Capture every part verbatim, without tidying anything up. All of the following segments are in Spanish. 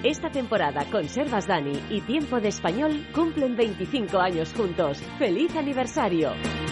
Esta temporada Conservas Dani y Tiempo de Español cumplen veinticinco años juntos. ¡Feliz aniversario!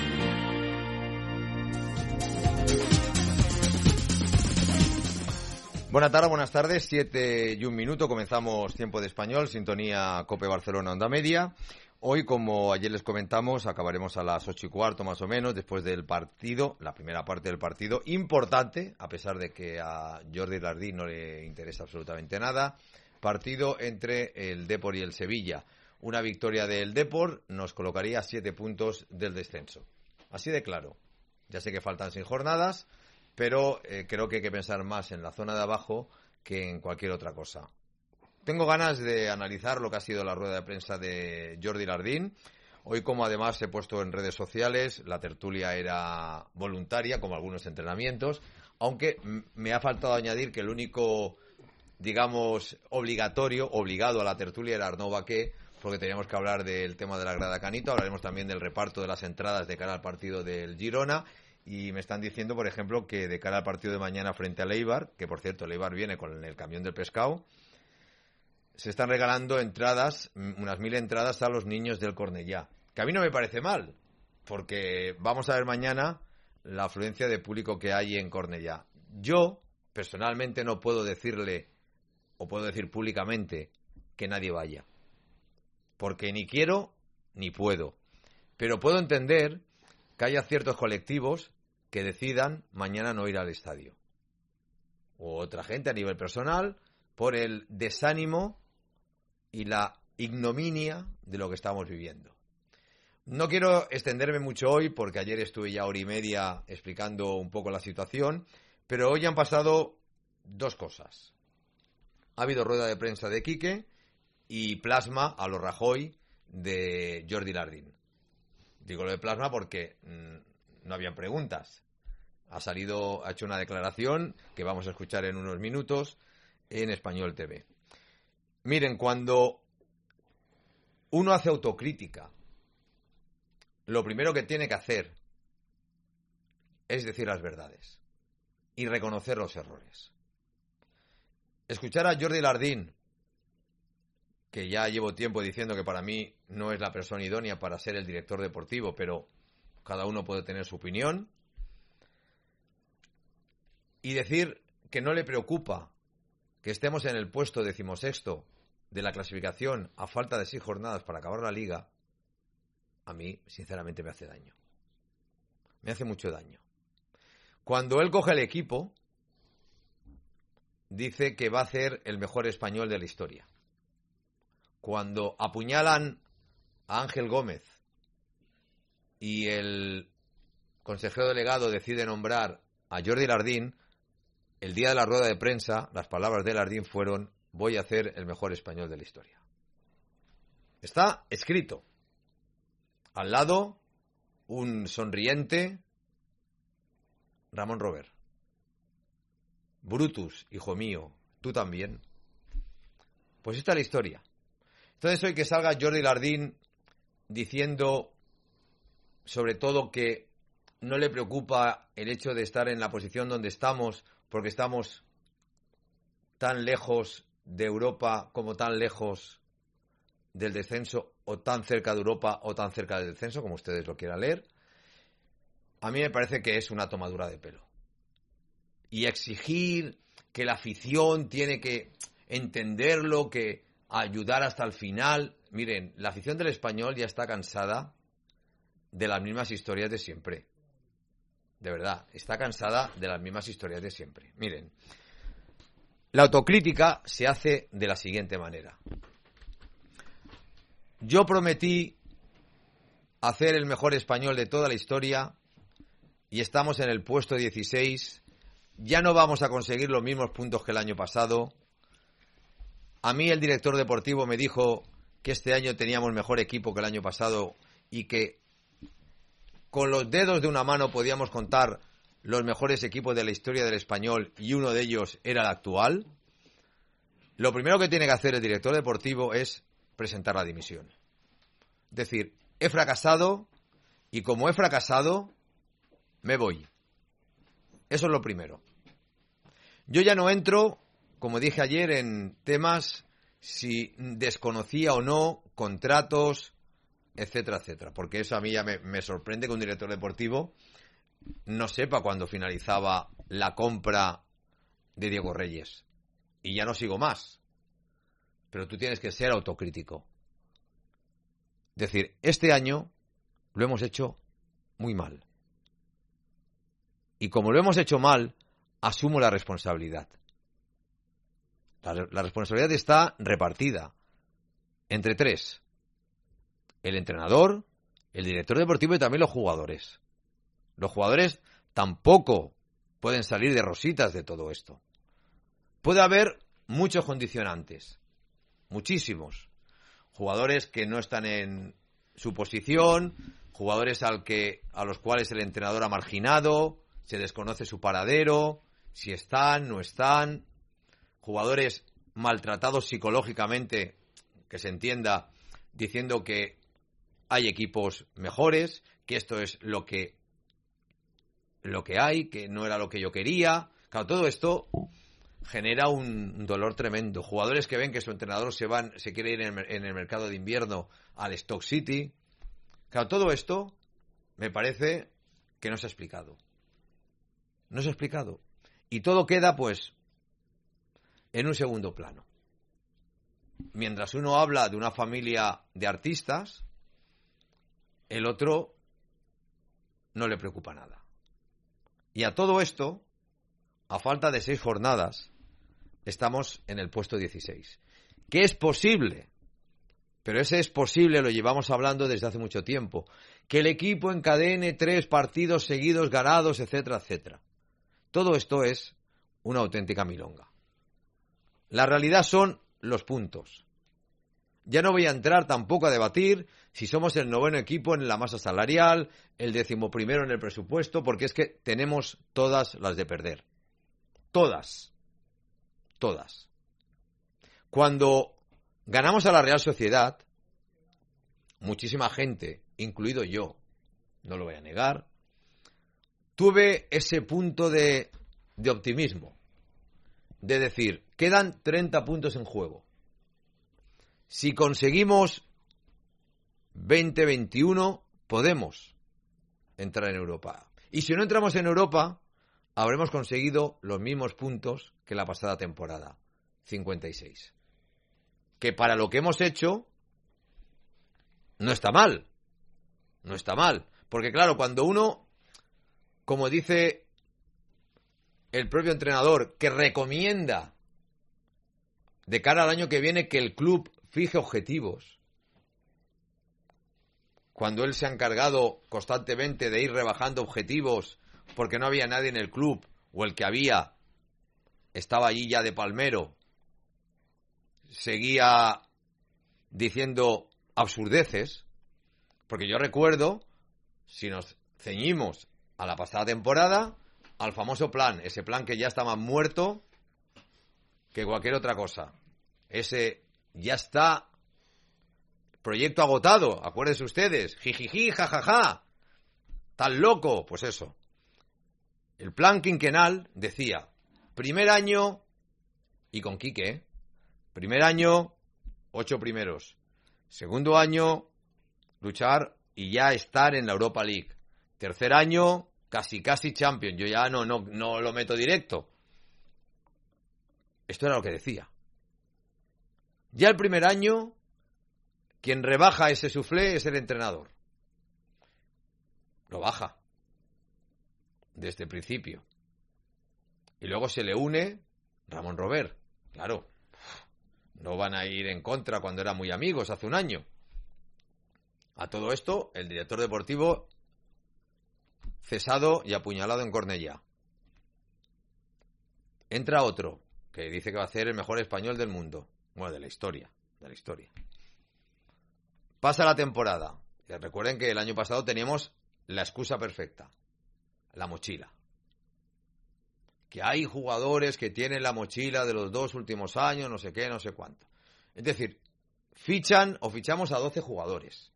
Buenas tardes, buenas tardes, siete y un minuto, comenzamos Tiempo de Español, sintonía COPE Barcelona Onda Media. Hoy, como ayer les comentamos, acabaremos a las ocho y cuarto más o menos, después del partido, la primera parte del partido, importante, a pesar de que a Jordi Lardín no le interesa absolutamente nada, partido entre el Depor y el Sevilla. Una victoria del Depor nos colocaría a siete puntos del descenso. Así de claro. Ya sé que faltan seis jornadas, pero eh, creo que hay que pensar más en la zona de abajo que en cualquier otra cosa. Tengo ganas de analizar lo que ha sido la rueda de prensa de Jordi Lardín. Hoy, como además he puesto en redes sociales, la tertulia era voluntaria, como algunos entrenamientos, aunque m- me ha faltado añadir que el único, digamos, obligatorio, obligado a la tertulia era Arnau Baqué, porque teníamos que hablar del tema de la grada Canito, hablaremos también del reparto de las entradas de cara al partido del Girona. Y me están diciendo, por ejemplo, que de cara al partido de mañana frente al Eibar, que por cierto el Eibar viene con el camión del pescado, se están regalando entradas, unas mil entradas a los niños del Cornellá. Que a mí no me parece mal, porque vamos a ver mañana la afluencia de público que hay en Cornellá. Yo, personalmente, no puedo decirle, o puedo decir públicamente, que nadie vaya. Porque ni quiero, ni puedo. Pero puedo entender que haya ciertos colectivos que decidan mañana no ir al estadio. O otra gente a nivel personal, por el desánimo y la ignominia de lo que estamos viviendo. No quiero extenderme mucho hoy, porque ayer estuve ya hora y media explicando un poco la situación, pero hoy han pasado dos cosas. Ha habido rueda de prensa de Quique y plasma a lo Rajoy de Jordi Lardín. Digo lo de plasma porque mmm, no habían preguntas. Ha salido, ha hecho una declaración que vamos a escuchar en unos minutos en Español T V. Miren, cuando uno hace autocrítica, lo primero que tiene que hacer es decir las verdades y reconocer los errores. Escuchar a Jordi Lardín, que ya llevo tiempo diciendo que para mí no es la persona idónea para ser el director deportivo, pero cada uno puede tener su opinión, y decir que no le preocupa que estemos en el puesto decimosexto de la clasificación a falta de seis jornadas para acabar la liga, a mí, sinceramente, me hace daño. Me hace mucho daño. Cuando él coge el equipo, dice que va a ser el mejor español de la historia. Cuando apuñalan a Ángel Gómez y el consejero delegado decide nombrar a Jordi Lardín, el día de la rueda de prensa, las palabras de Lardín fueron: voy a hacer el mejor español de la historia. Está escrito. Al lado, un sonriente Ramón Robert. Brutus, hijo mío, tú también. Pues esta es la historia. Entonces hoy que salga Jordi Lardín diciendo sobre todo que no le preocupa el hecho de estar en la posición donde estamos porque estamos tan lejos de Europa como tan lejos del descenso, o tan cerca de Europa o tan cerca del descenso, como ustedes lo quieran leer, a mí me parece que es una tomadura de pelo. Y exigir que la afición tiene que entenderlo, que ayudar hasta el final. Miren, la afición del Español ya está cansada de las mismas historias de siempre. De verdad, está cansada de las mismas historias de siempre. Miren, la autocrítica se hace de la siguiente manera. Yo prometí hacer el mejor español de toda la historia y estamos en el puesto dieciséis. Ya no vamos a conseguir los mismos puntos que el año pasado. A mí el director deportivo me dijo que este año teníamos mejor equipo que el año pasado y que con los dedos de una mano podíamos contar los mejores equipos de la historia del Español y uno de ellos era el actual. Lo primero que tiene que hacer el director deportivo es presentar la dimisión. Es decir, he fracasado y como he fracasado, me voy. Eso es lo primero. Yo ya no entro, como dije ayer, en temas si desconocía o no contratos, etcétera, etcétera. Porque eso a mí ya me, me sorprende que un director deportivo no sepa cuándo finalizaba la compra de Diego Reyes. Y ya no sigo más. Pero tú tienes que ser autocrítico. Es decir, este año lo hemos hecho muy mal. Y como lo hemos hecho mal, asumo la responsabilidad. La, la responsabilidad está repartida entre tres. El entrenador, el director deportivo y también los jugadores. Los jugadores tampoco pueden salir de rositas de todo esto. Puede haber muchos condicionantes, muchísimos. Jugadores que no están en su posición, jugadores al que, a los cuales el entrenador ha marginado, se desconoce su paradero, si están, no están. Jugadores maltratados psicológicamente, que se entienda, diciendo que hay equipos mejores, que esto es lo que, lo que hay, que no era lo que yo quería. Claro, todo esto genera un dolor tremendo. Jugadores que ven que su entrenador se van, se quiere ir en el, en el mercado de invierno al Stoke City. Claro, todo esto me parece que no se ha explicado. No se ha explicado. Y todo queda, pues, en un segundo plano. Mientras uno habla de una familia de artistas, el otro no le preocupa nada. Y a todo esto, a falta de seis jornadas, estamos en el puesto dieciséis. ¿Qué es posible? Pero ese es posible, lo llevamos hablando desde hace mucho tiempo. Que el equipo encadene tres partidos seguidos ganados, etcétera, etcétera. Todo esto es una auténtica milonga. La realidad son los puntos. Ya no voy a entrar tampoco a debatir si somos el noveno equipo en la masa salarial, el decimoprimero en el presupuesto, porque es que tenemos todas las de perder. Todas. Todas. Cuando ganamos a la Real Sociedad, muchísima gente, incluido yo, no lo voy a negar, tuve ese punto de, de optimismo, de decir, quedan treinta puntos en juego. Si conseguimos veinte veintiuno, podemos entrar en Europa. Y si no entramos en Europa, habremos conseguido los mismos puntos que la pasada temporada, cincuenta y seis. Que para lo que hemos hecho, no está mal. No está mal. Porque claro, cuando uno, como dice el propio entrenador, que recomienda de cara al año que viene que el club fije objetivos, cuando él se ha encargado constantemente de ir rebajando objetivos porque no había nadie en el club, o el que había estaba allí ya de palmero, seguía diciendo absurdeces, porque yo recuerdo, si nos ceñimos a la pasada temporada, al famoso plan, ese plan que ya estaba muerto que cualquier otra cosa. Ese ya está, proyecto agotado, acuérdense ustedes, jijiji, jajaja, tan loco, pues eso. El plan quinquenal decía, primer año, y con Quique, ¿eh? Primer año, ocho primeros. Segundo año, luchar y ya estar en la Europa League. Tercer año, casi casi Champions. Yo ya no, no, no lo meto directo. Esto era lo que decía. Ya el primer año, quien rebaja ese suflé es el entrenador. Lo baja. Desde el principio. Y luego se le une Ramón Robert. Claro. No van a ir en contra cuando eran muy amigos hace un año. A todo esto, el director deportivo cesado y apuñalado en Cornellá. Entra otro que dice que va a ser el mejor español del mundo. Bueno, de la historia, de la historia. Pasa la temporada. Y recuerden que el año pasado teníamos la excusa perfecta, la mochila. Que hay jugadores que tienen la mochila de los dos últimos años, no sé qué, no sé cuánto. Es decir, fichan o fichamos a doce jugadores.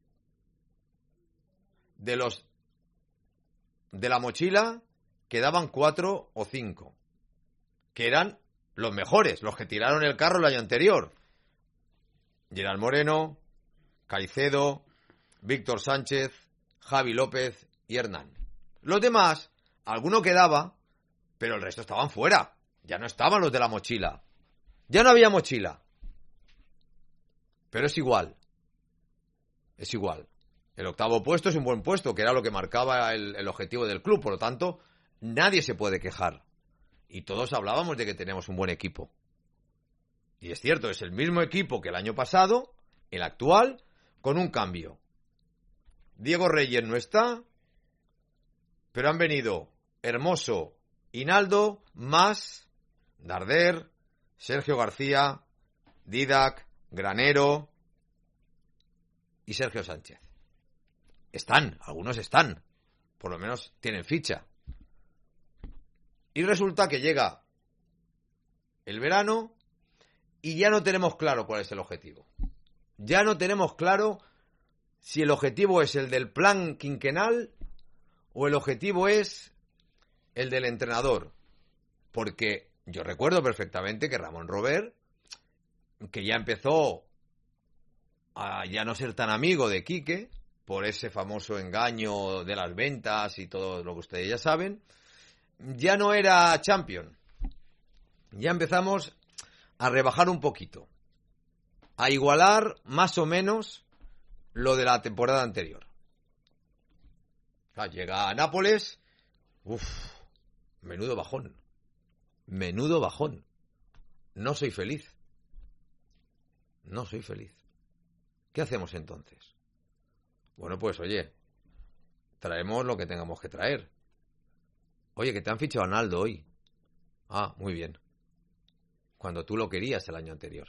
De los de la mochila quedaban cuatro o cinco, que eran los mejores, los que tiraron el carro el año anterior. Gerard Moreno, Caicedo, Víctor Sánchez, Javi López y Hernán. Los demás, alguno quedaba, pero el resto estaban fuera. Ya no estaban los de la mochila. Ya no había mochila. Pero es igual. Es igual. El octavo puesto es un buen puesto, que era lo que marcaba el, el objetivo del club. Por lo tanto, nadie se puede quejar. Y todos hablábamos de que tenemos un buen equipo. Y es cierto, es el mismo equipo que el año pasado, el actual, con un cambio. Diego Reyes no está, pero han venido Hermoso, Hinaldo, más Darder, Sergio García, Didac, Granero y Sergio Sánchez. Están, algunos están, por lo menos tienen ficha. Y resulta que llega el verano y ya no tenemos claro cuál es el objetivo. Ya no tenemos claro si el objetivo es el del plan quinquenal o el objetivo es el del entrenador. Porque yo recuerdo perfectamente que Ramón Robert, que ya empezó a ya no ser tan amigo de Quique, por ese famoso engaño de las ventas y todo lo que ustedes ya saben, ya no era champion. Ya empezamos a rebajar un poquito, a igualar más o menos lo de la temporada anterior. Ah, llega a Nápoles, uff, menudo bajón, menudo bajón. No soy feliz, no soy feliz. ¿Qué hacemos entonces? Bueno, pues oye, traemos lo que tengamos que traer. Oye, que te han fichado a Naldo hoy. Ah, muy bien. Cuando tú lo querías el año anterior.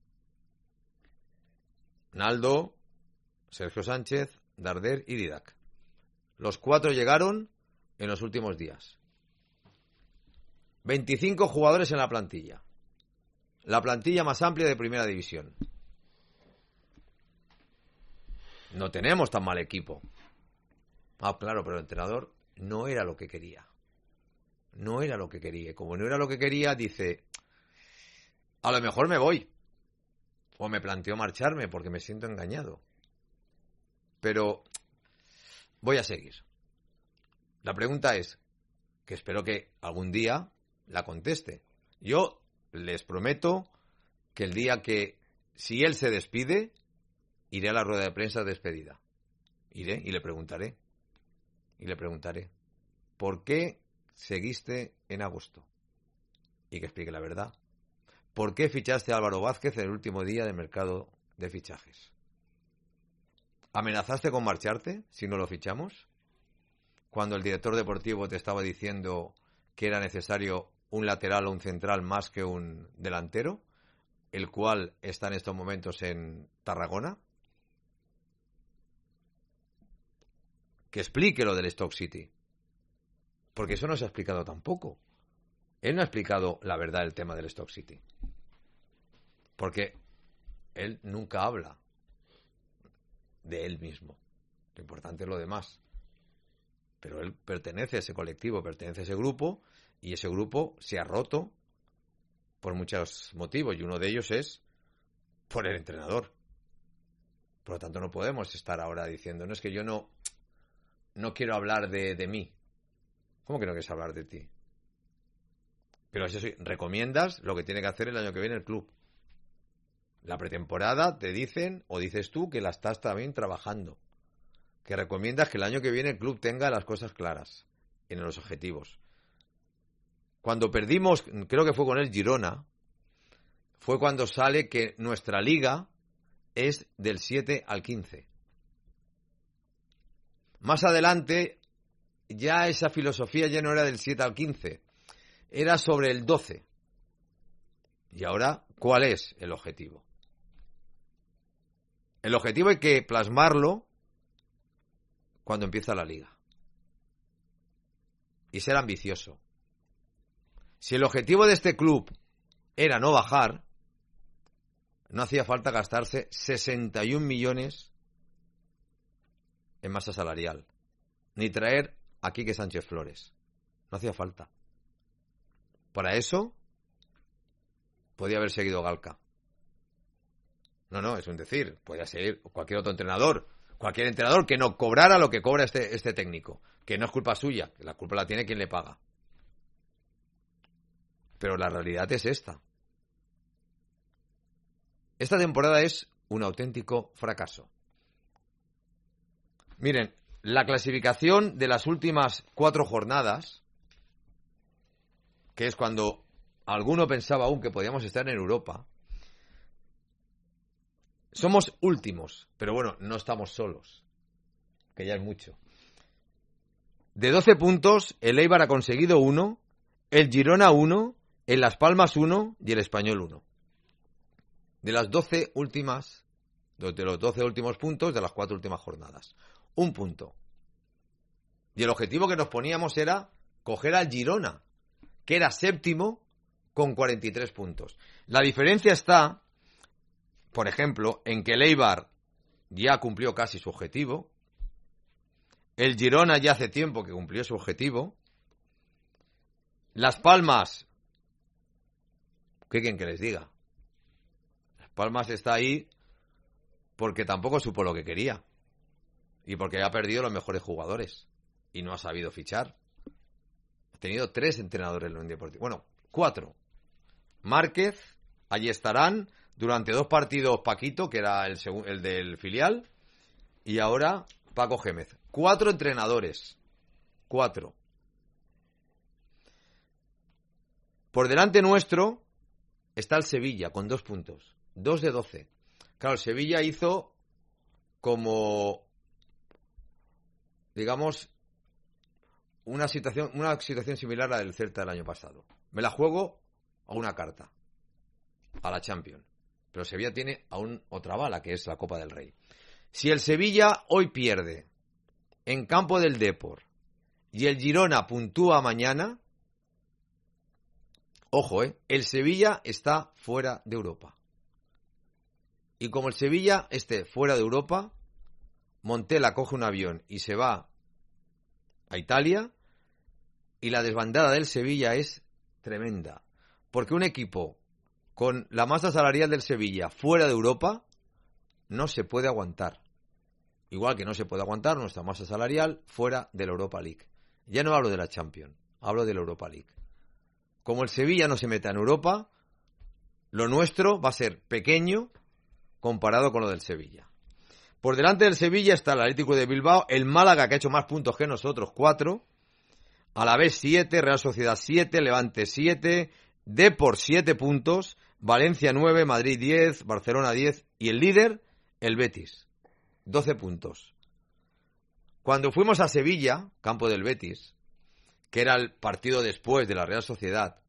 Naldo, Sergio Sánchez, Darder y Didac. Los cuatro llegaron en los últimos días. veinticinco jugadores en la plantilla. La plantilla más amplia de Primera División. No tenemos tan mal equipo. Ah, claro, pero el entrenador no era lo que quería. No era lo que quería. Como no era lo que quería, dice, a lo mejor me voy. O me planteo marcharme porque me siento engañado. Pero voy a seguir. La pregunta es, que espero que algún día la conteste. Yo les prometo que el día que, si él se despide, iré a la rueda de prensa de despedida. Iré y le preguntaré. Y le preguntaré, ¿por qué seguiste en agosto? Y que explique la verdad. ¿Por qué fichaste a Álvaro Vázquez en el último día del mercado de fichajes? ¿Amenazaste con marcharte si no lo fichamos? Cuando el director deportivo te estaba diciendo que era necesario un lateral o un central más que un delantero, el cual está en estos momentos en Tarragona. Que explique lo del Stoke City. Porque eso no se ha explicado tampoco. Él no ha explicado la verdad del tema del Stoke City. Porque él nunca habla de él mismo. Lo importante es lo demás. Pero él pertenece a ese colectivo, pertenece a ese grupo, y ese grupo se ha roto por muchos motivos, y uno de ellos es por el entrenador. Por lo tanto, no podemos estar ahora diciendo, no, es que yo no, no quiero hablar de, de mí. ¿Cómo que no quieres hablar de ti? Pero eso sí, recomiendas lo que tiene que hacer el año que viene el club. La pretemporada te dicen, o dices tú, que la estás también trabajando. Que recomiendas que el año que viene el club tenga las cosas claras en los objetivos. Cuando perdimos, creo que fue con el Girona, fue cuando sale que nuestra liga es del siete al quince. Más adelante, ya esa filosofía ya no era del siete al quince, era sobre el doce. Y ahora, ¿cuál es el objetivo? El objetivo hay que plasmarlo cuando empieza la liga. Y ser ambicioso. Si el objetivo de este club era no bajar, no hacía falta gastarse sesenta y un millones en masa salarial. Ni traer a Quique Sánchez Flores. No hacía falta. Para eso podía haber seguido Galca. No, no, es un decir. Podría ser cualquier otro entrenador. Cualquier entrenador que no cobrara lo que cobra este, este técnico. Que no es culpa suya. Que la culpa la tiene quien le paga. Pero la realidad es esta. Esta temporada es un auténtico fracaso. Miren, la clasificación de las últimas cuatro jornadas, que es cuando alguno pensaba aún que podíamos estar en Europa, somos últimos, pero bueno, no estamos solos, que ya es mucho. De doce puntos, el Eibar ha conseguido uno, el Girona uno, el Las Palmas uno y el Español uno. De las doce últimas, de los doce últimos puntos de las cuatro últimas jornadas. Un punto. Y el objetivo que nos poníamos era coger al Girona, que era séptimo con cuarenta y tres puntos. La diferencia está, por ejemplo, en que el Eibar ya cumplió casi su objetivo. El Girona ya hace tiempo que cumplió su objetivo. Las Palmas, ¿qué quieren que les diga? Las Palmas está ahí porque tampoco supo lo que quería. Y porque ha perdido los mejores jugadores. Y no ha sabido fichar. Ha tenido tres entrenadores en la Unión Deportiva. Bueno, cuatro. Márquez, allí estarán. Durante dos partidos Paquito, que era el, segu- el del filial. Y ahora Paco Gémez. Cuatro entrenadores. Cuatro. Por delante nuestro está el Sevilla con dos puntos. Dos de doce. Claro, el Sevilla hizo como, digamos, una situación, una situación similar a la del Celta del año pasado. Me la juego a una carta. A la Champions. Pero Sevilla tiene aún otra bala, que es la Copa del Rey. Si el Sevilla hoy pierde en campo del Depor y el Girona puntúa mañana, ojo, eh, el Sevilla está fuera de Europa. Y como el Sevilla esté fuera de Europa, Montella coge un avión y se va a Italia, y la desbandada del Sevilla es tremenda. Porque un equipo con la masa salarial del Sevilla fuera de Europa no se puede aguantar. Igual que no se puede aguantar nuestra masa salarial fuera de la Europa League. Ya no hablo de la Champions, hablo de la Europa League. Como el Sevilla no se meta en Europa, lo nuestro va a ser pequeño comparado con lo del Sevilla. Por delante del Sevilla está el Atlético de Bilbao, el Málaga, que ha hecho más puntos que nosotros, cuatro, Alavés siete, Real Sociedad siete, Levante siete, Depor siete puntos, Valencia nueve, Madrid diez, Barcelona diez y el líder, el Betis, doce puntos. Cuando fuimos a Sevilla, campo del Betis, que era el partido después de la Real Sociedad,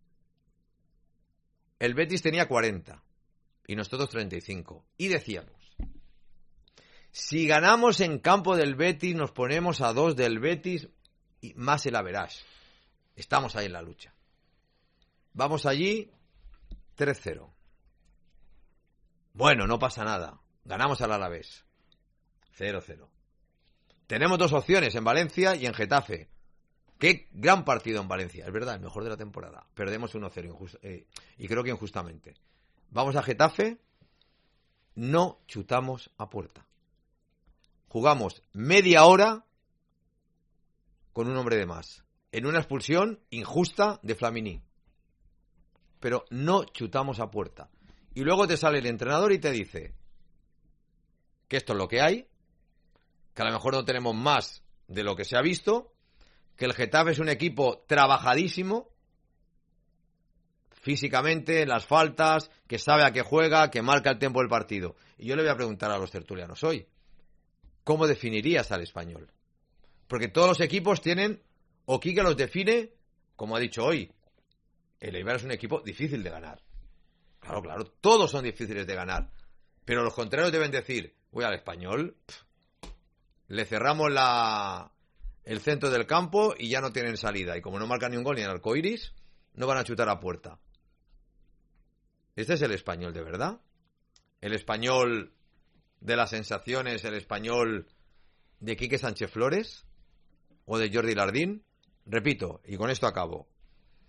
el Betis tenía cuarenta y nosotros treinta y cinco. Y decíamos, si ganamos en campo del Betis, nos ponemos a dos del Betis y más el average. Estamos ahí en la lucha. Vamos allí, tres cero. Bueno, no pasa nada. Ganamos al Alavés, cero cero. Tenemos dos opciones, en Valencia y en Getafe. Qué gran partido en Valencia, es verdad, el mejor de la temporada. Perdemos uno cero injust- eh, y creo que injustamente. Vamos a Getafe, no chutamos a puerta. Jugamos media hora con un hombre de más, en una expulsión injusta de Flamini. Pero no chutamos a puerta. Y luego te sale el entrenador y te dice que esto es lo que hay, que a lo mejor no tenemos más de lo que se ha visto, que el Getafe es un equipo trabajadísimo, físicamente, en las faltas, que sabe a qué juega, que marca el tempo del partido. Y yo le voy a preguntar a los tertulianos hoy, ¿cómo definirías al Español? Porque todos los equipos tienen, o Quique los define, como ha dicho hoy, el Eibar es un equipo difícil de ganar. Claro, claro, todos son difíciles de ganar. Pero los contrarios deben decir, uy, al Español pff, le cerramos la, el centro del campo y ya no tienen salida. Y como no marcan ni un gol ni en arcoiris, no van a chutar a puerta. ¿Este es el Español de verdad? ¿El Español de las sensaciones, el Español de Quique Sánchez Flores o de Jordi Lardín? Repito, y con esto acabo.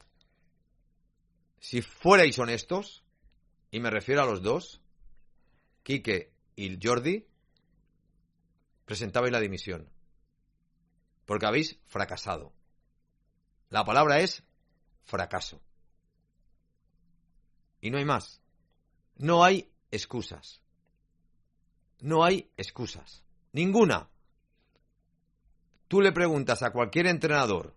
Si fuerais honestos, y me refiero a los dos, Quique y Jordi, presentabais la dimisión. Porque habéis fracasado. La palabra es fracaso. Y no hay más. No hay excusas. No hay excusas. Ninguna. Tú le preguntas a cualquier entrenador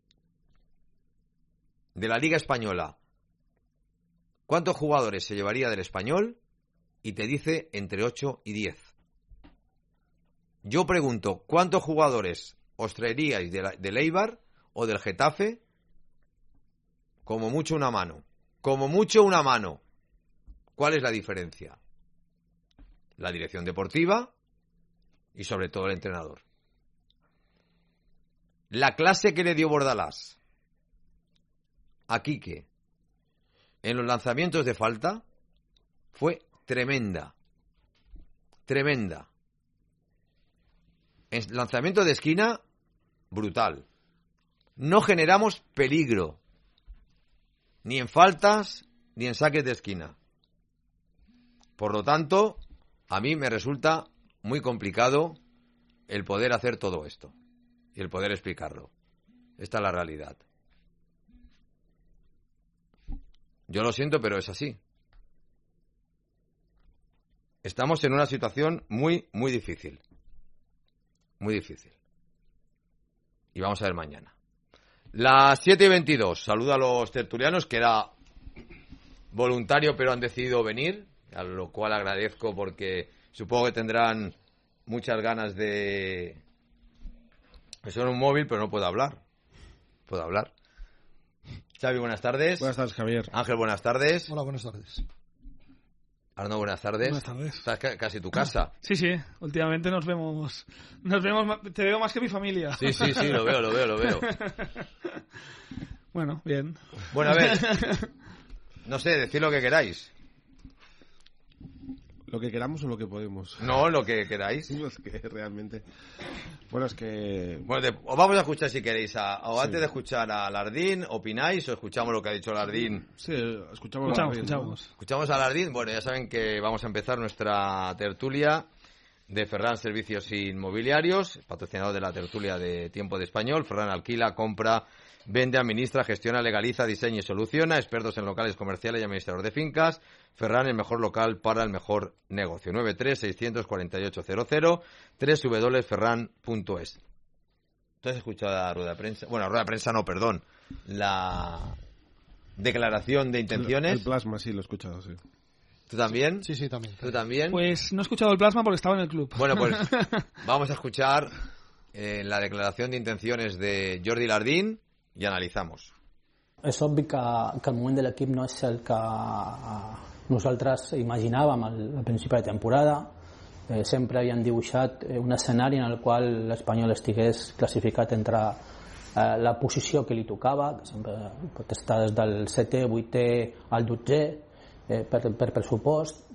de la Liga Española cuántos jugadores se llevaría del Español y te dice entre ocho y diez. Yo pregunto, ¿cuántos jugadores os traeríais de la, del Eibar o del Getafe? Como mucho una mano. Como mucho una mano. ¿Cuál es la diferencia? La dirección deportiva y sobre todo el entrenador. La clase que le dio Bordalás a Quique en los lanzamientos de falta fue tremenda. Tremenda. En lanzamiento de esquina, brutal. No generamos peligro. Ni en faltas, ni en saques de esquina. Por lo tanto, a mí me resulta muy complicado el poder hacer todo esto. Y el poder explicarlo. Esta es la realidad. Yo lo siento, pero es así. Estamos en una situación muy, muy difícil. Muy difícil. Y vamos a ver mañana. Las siete y veintidós. Saludo a los tertulianos, que era voluntario, pero han decidido venir, a lo cual agradezco porque supongo que tendrán muchas ganas de... Me suena un móvil, pero no puedo hablar. Puedo hablar. Xavi, buenas tardes. Buenas tardes, Javier. Ángel, buenas tardes. Hola, buenas tardes. Arnaud, buenas tardes. Buenas tardes. Estás ca- casi tu casa. Sí, sí, últimamente nos vemos, nos vemos, ma- te veo más que mi familia. Sí, sí, sí, lo veo, lo veo, lo veo. Bueno, bien. Bueno, a ver, no sé, decid lo que queráis. ¿Lo que queramos o lo que podemos? No, lo que queráis. Sí, es que realmente... Bueno, es que... Bueno, de- os vamos a escuchar si queréis. A, o Sí. antes de escuchar a Lardín, ¿opináis o escuchamos lo que ha dicho Lardín? Sí, escuchamos... Escuchamos, la radio, escuchamos. ¿Escuchamos a Lardín? Bueno, ya saben que vamos a empezar nuestra tertulia de Ferran Servicios Inmobiliarios, patrocinador de la tertulia de Tiempo de Español. Ferran alquila, compra, vende, administra, gestiona, legaliza, diseña y soluciona. Expertos en locales comerciales y administrador de fincas. Ferran, el mejor local para el mejor negocio. nueve tres seis cuatro ocho cero cero, doble u doble u doble u punto ferran punto es. ¿Tú has escuchado la rueda de prensa? Bueno, la rueda de prensa no, perdón. La declaración de El, intenciones. el plasma, sí, lo he escuchado, sí. ¿Tú también? Sí, sí, también. ¿Tú también? Pues no he escuchado el plasma porque estaba en el club. Bueno, pues vamos a escuchar eh, la declaración de intenciones de Jordi Lardín y analizamos. És obvi que, que el moment de l'equip no és el que nosaltres imaginàvem al, al principi de temporada. Eh, sempre havíem dibuixat un escenari en el qual l'Espanyol estigués classificat entre eh, la posició que li tocava, que sempre pot estar des del setè, vuitè al dotzè eh, per, per pressupost,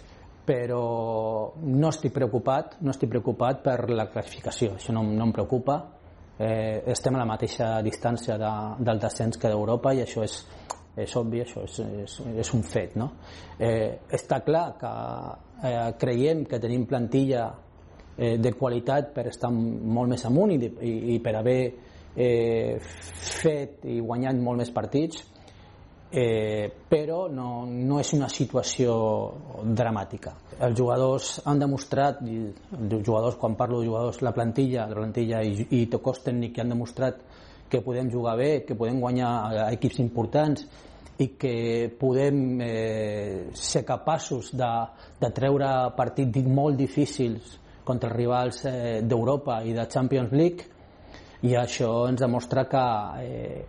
però no estic preocupat, no estic preocupat per la classificació, això no, no em preocupa. Eh, estem a la mateixa distància de, del descens que d'Europa i això és, és obvi, això és, és, és un fet, no? Eh, està clar que eh, creiem que tenim plantilla eh, de qualitat per estar molt més amunt i, i, i per haver eh, fet i guanyat molt més partits, eh, però no, no és una situació dramàtica. Els jugadors han demostrat, i els jugadors, quan parlo de jugadors, la plantilla, la plantilla i, i tocos tècnic que han demostrat que podem jugar bé, que podem guanyar a equips importants i que podem eh, ser capaços de, de treure partits molt difícils contra els rivals eh, d'Europa i de Champions League, i això ens demostra que eh,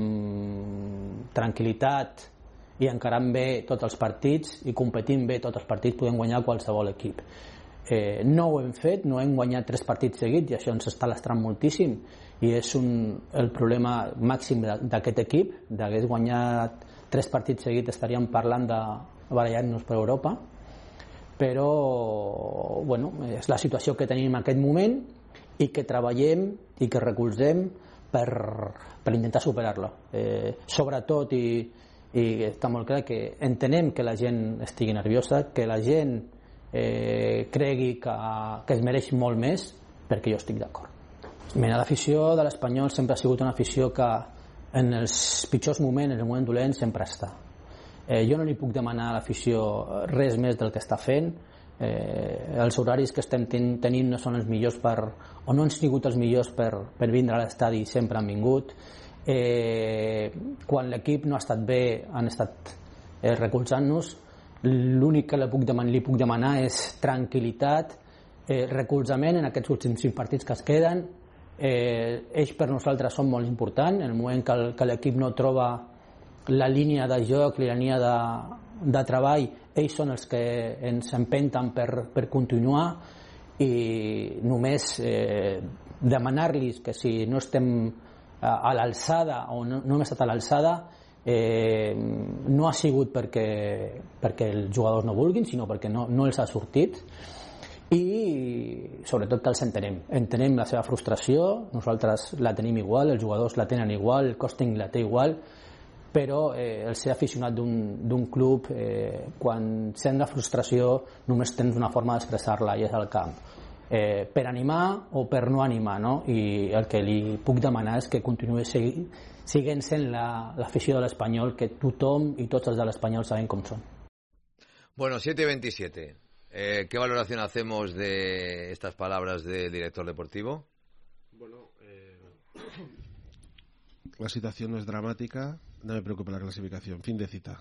amb tranquil·litat i encarant bé tots els partits i competint bé tots els partits podem guanyar qualsevol equip. Eh, no ho hem fet, no hem guanyat tres partits seguits i això ens està lastrant moltíssim i és un, el problema màxim d'aquest equip. D'hagués guanyat tres partits seguits estaríem parlant de barallar-nos per Europa, però bueno, és la situació que tenim en aquest moment i que treballem i que recolzem per, per intentar superar-la. Eh, sobretot, i, i està molt clar, que entenem que la gent estigui nerviosa, que la gent eh, cregui que, que es mereix molt més, perquè jo estic d'acord. Mira, l'afició de l'Espanyol sempre ha sigut una afició que en els pitjors moments, en el moment dolent, sempre està. Eh, jo no li puc demanar a l'afició res més del que està fent. Eh, els horaris que estem ten tenint no són els millors per, o no han sigut els millors per, per vindre a l'estadi, sempre han vingut. Eh, quan l'equip no ha estat bé han estat eh, recolzant-nos. L'únic que li puc, demanar, li puc demanar és tranquil·litat, eh, recolzament en aquests últims cinc partits que es queden. Eh, ells per nosaltres són molt importants. En el moment que, el, que l'equip no troba la línia de joc, la línia de, de treball, ells són els que ens empenten per, per continuar, i només eh, demanar-los que si no estem a, a l'alçada o no, no hem estat a l'alçada, eh, no ha sigut perquè, perquè els jugadors no vulguin, sinó perquè no, no els ha sortit, i sobretot que els entenem. Entenem la seva frustració, nosaltres la tenim igual, els jugadors la tenen igual, el cos tècnic la té igual, però eh, el ser aficionat d'un club, eh, quan sent la frustració només tens una forma d'expressar-la, i és al camp, eh, per animar o per no animar, no? I el que li puc demanar és que continuï segui, siguent sent l'afició la, de l'Espanyol, que tothom i tots els de l'Espanyol saben com són. Bueno, siete veintisiete. Eh, ¿Qué valoración hacemos de estas palabras del director deportivo? Bueno, eh, la situación no es dramática, no me preocupa la clasificación, fin de cita.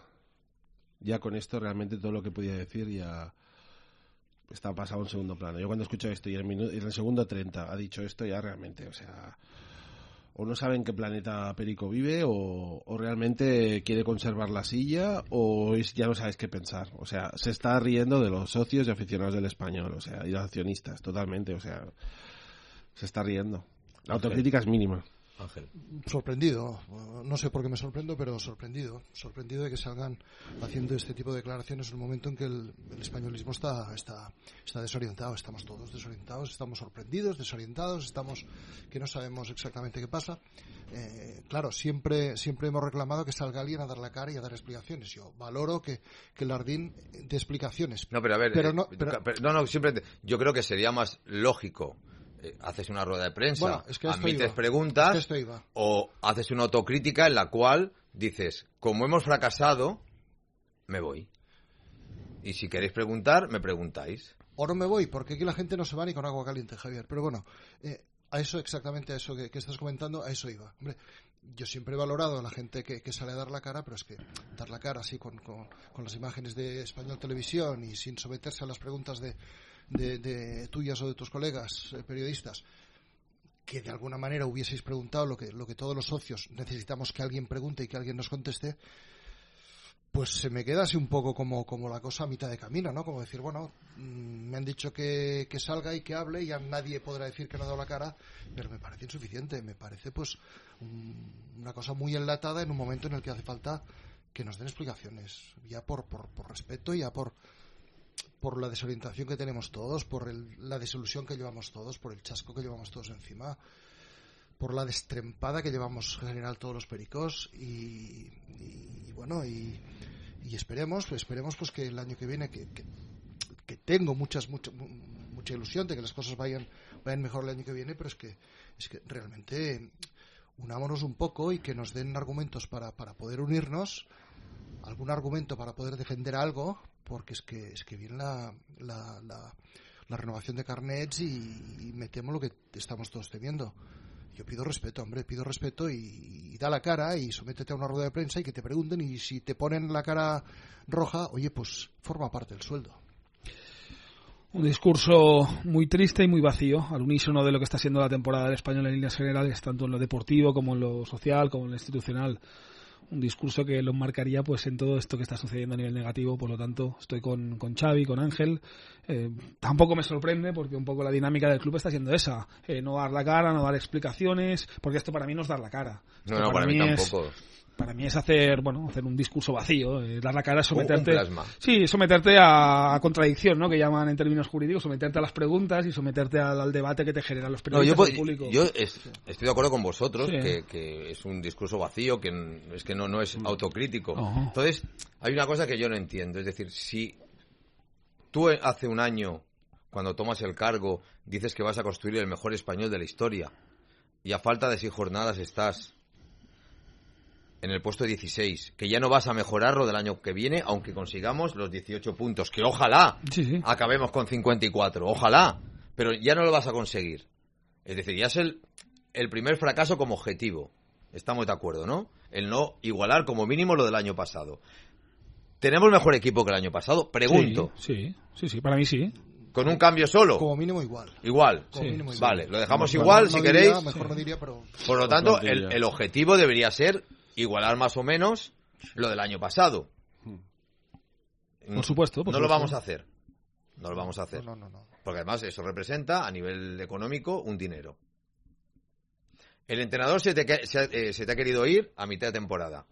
Ya con esto realmente todo lo que podía decir ya está pasado en segundo plano. Yo cuando escucho esto y en el, minuto, en el segundo treinta ha dicho esto, ya realmente, o sea, o no sabe en qué planeta Perico vive, o, o realmente quiere conservar la silla, o es, ya no sabes qué pensar. O sea, se está riendo de los socios y aficionados del Español, o sea, y los accionistas, totalmente, o sea, se está riendo. La autocrítica es mínima. Ángel. Sorprendido, no sé por qué me sorprendo, pero sorprendido, sorprendido de que salgan haciendo este tipo de declaraciones en un momento en que el, el españolismo está, está, está desorientado, estamos todos desorientados, estamos sorprendidos, desorientados, estamos que no sabemos exactamente qué pasa. Eh, claro, siempre siempre hemos reclamado que salga alguien a dar la cara y a dar explicaciones. Yo valoro que, que el Ardín dé explicaciones. No, pero a ver, pero eh, no, pero, pero, no, no, siempre, yo creo que sería más lógico. Haces una rueda de prensa, bueno, es que admites iba. preguntas, es que o haces una autocrítica en la cual dices, como hemos fracasado, me voy. Y si queréis preguntar, me preguntáis. O no me voy, porque aquí la gente no se va ni con agua caliente, Javier. Pero bueno, eh, a eso exactamente, a eso que, que estás comentando, a eso iba. Hombre, yo siempre he valorado a la gente que, que sale a dar la cara, pero es que dar la cara así con, con, con las imágenes de Español Televisión y sin someterse a las preguntas de... De, de tuyas o de tus colegas eh, periodistas, que de alguna manera hubieseis preguntado lo que, lo que todos los socios necesitamos que alguien pregunte y que alguien nos conteste, pues se me queda así un poco como, como la cosa a mitad de camino, ¿no? Como decir, bueno, mmm, me han dicho que, que salga y que hable y ya nadie podrá decir que no ha dado la cara, pero me parece insuficiente, me parece pues un, una cosa muy enlatada en un momento en el que hace falta que nos den explicaciones, ya por, por, por respeto, ya por por la desorientación que tenemos todos, por el, la desilusión que llevamos todos, por el chasco que llevamos todos encima, por la destrempada que llevamos en general todos los pericos y, y, y bueno, y, y esperemos, esperemos pues que el año que viene, que, que, que tengo muchas, mucha, mucha ilusión de que las cosas vayan, vayan mejor el año que viene, pero es que, es que realmente unámonos un poco y que nos den argumentos para, para poder unirnos, algún argumento para poder defender algo, porque es que es que viene la, la, la, la renovación de carnets y, y me temo lo que estamos todos temiendo. Yo pido respeto, hombre, pido respeto y, y da la cara y sométete a una rueda de prensa y que te pregunten, y si te ponen la cara roja, oye, pues forma parte del sueldo. Un discurso muy triste y muy vacío, al unísono de lo que está siendo la temporada del Español en líneas generales, tanto en lo deportivo como en lo social, como en lo institucional. Un discurso que lo marcaría pues en todo esto que está sucediendo a nivel negativo. Por lo tanto, estoy con, con Xavi, con Ángel. Eh, tampoco me sorprende, porque un poco la dinámica del club está siendo esa, eh, no dar la cara, no dar explicaciones, porque esto para mí no es dar la cara. Esto No, no, para, para mí, mí tampoco. Es, para mí es hacer, bueno, hacer un discurso vacío, eh, dar la cara, someterte, un plasma. Sí, someterte a, a contradicción, ¿no? Que llaman en términos jurídicos, someterte a las preguntas y someterte al, al debate que te generan los periodistas, no, yo, el público. Yo es, estoy de acuerdo con vosotros, sí. que, que es un discurso vacío, que es que no, no es autocrítico. Uh-huh. Entonces, hay una cosa que yo no entiendo, es decir, si tú hace un año, cuando tomas el cargo, dices que vas a construir el mejor español de la historia. Y a falta de seis jornadas estás en el puesto dieciséis. Que ya no vas a mejorarlo del año que viene, aunque consigamos los dieciocho puntos. Que ojalá sí, sí. acabemos con cincuenta y cuatro. Ojalá. Pero ya no lo vas a conseguir. Es decir, ya es el, el primer fracaso como objetivo. Estamos de acuerdo, ¿no? El no igualar como mínimo lo del año pasado. ¿Tenemos mejor equipo que el año pasado? Pregunto. Sí, sí, sí, sí, para mí sí. ¿Con un cambio solo? Como mínimo igual. Igual. Como Sí. mínimo igual. Vale, lo dejamos Mejor igual no si diría, queréis. Mejor no diría, pero... Por lo tanto, el, el objetivo debería ser igualar más o menos lo del año pasado. Por supuesto. Por no lo supuesto. vamos a hacer. No lo vamos a hacer. No, no, no. Porque además eso representa a nivel económico un dinero. El entrenador se te, se, eh, se te ha querido ir a mitad de temporada.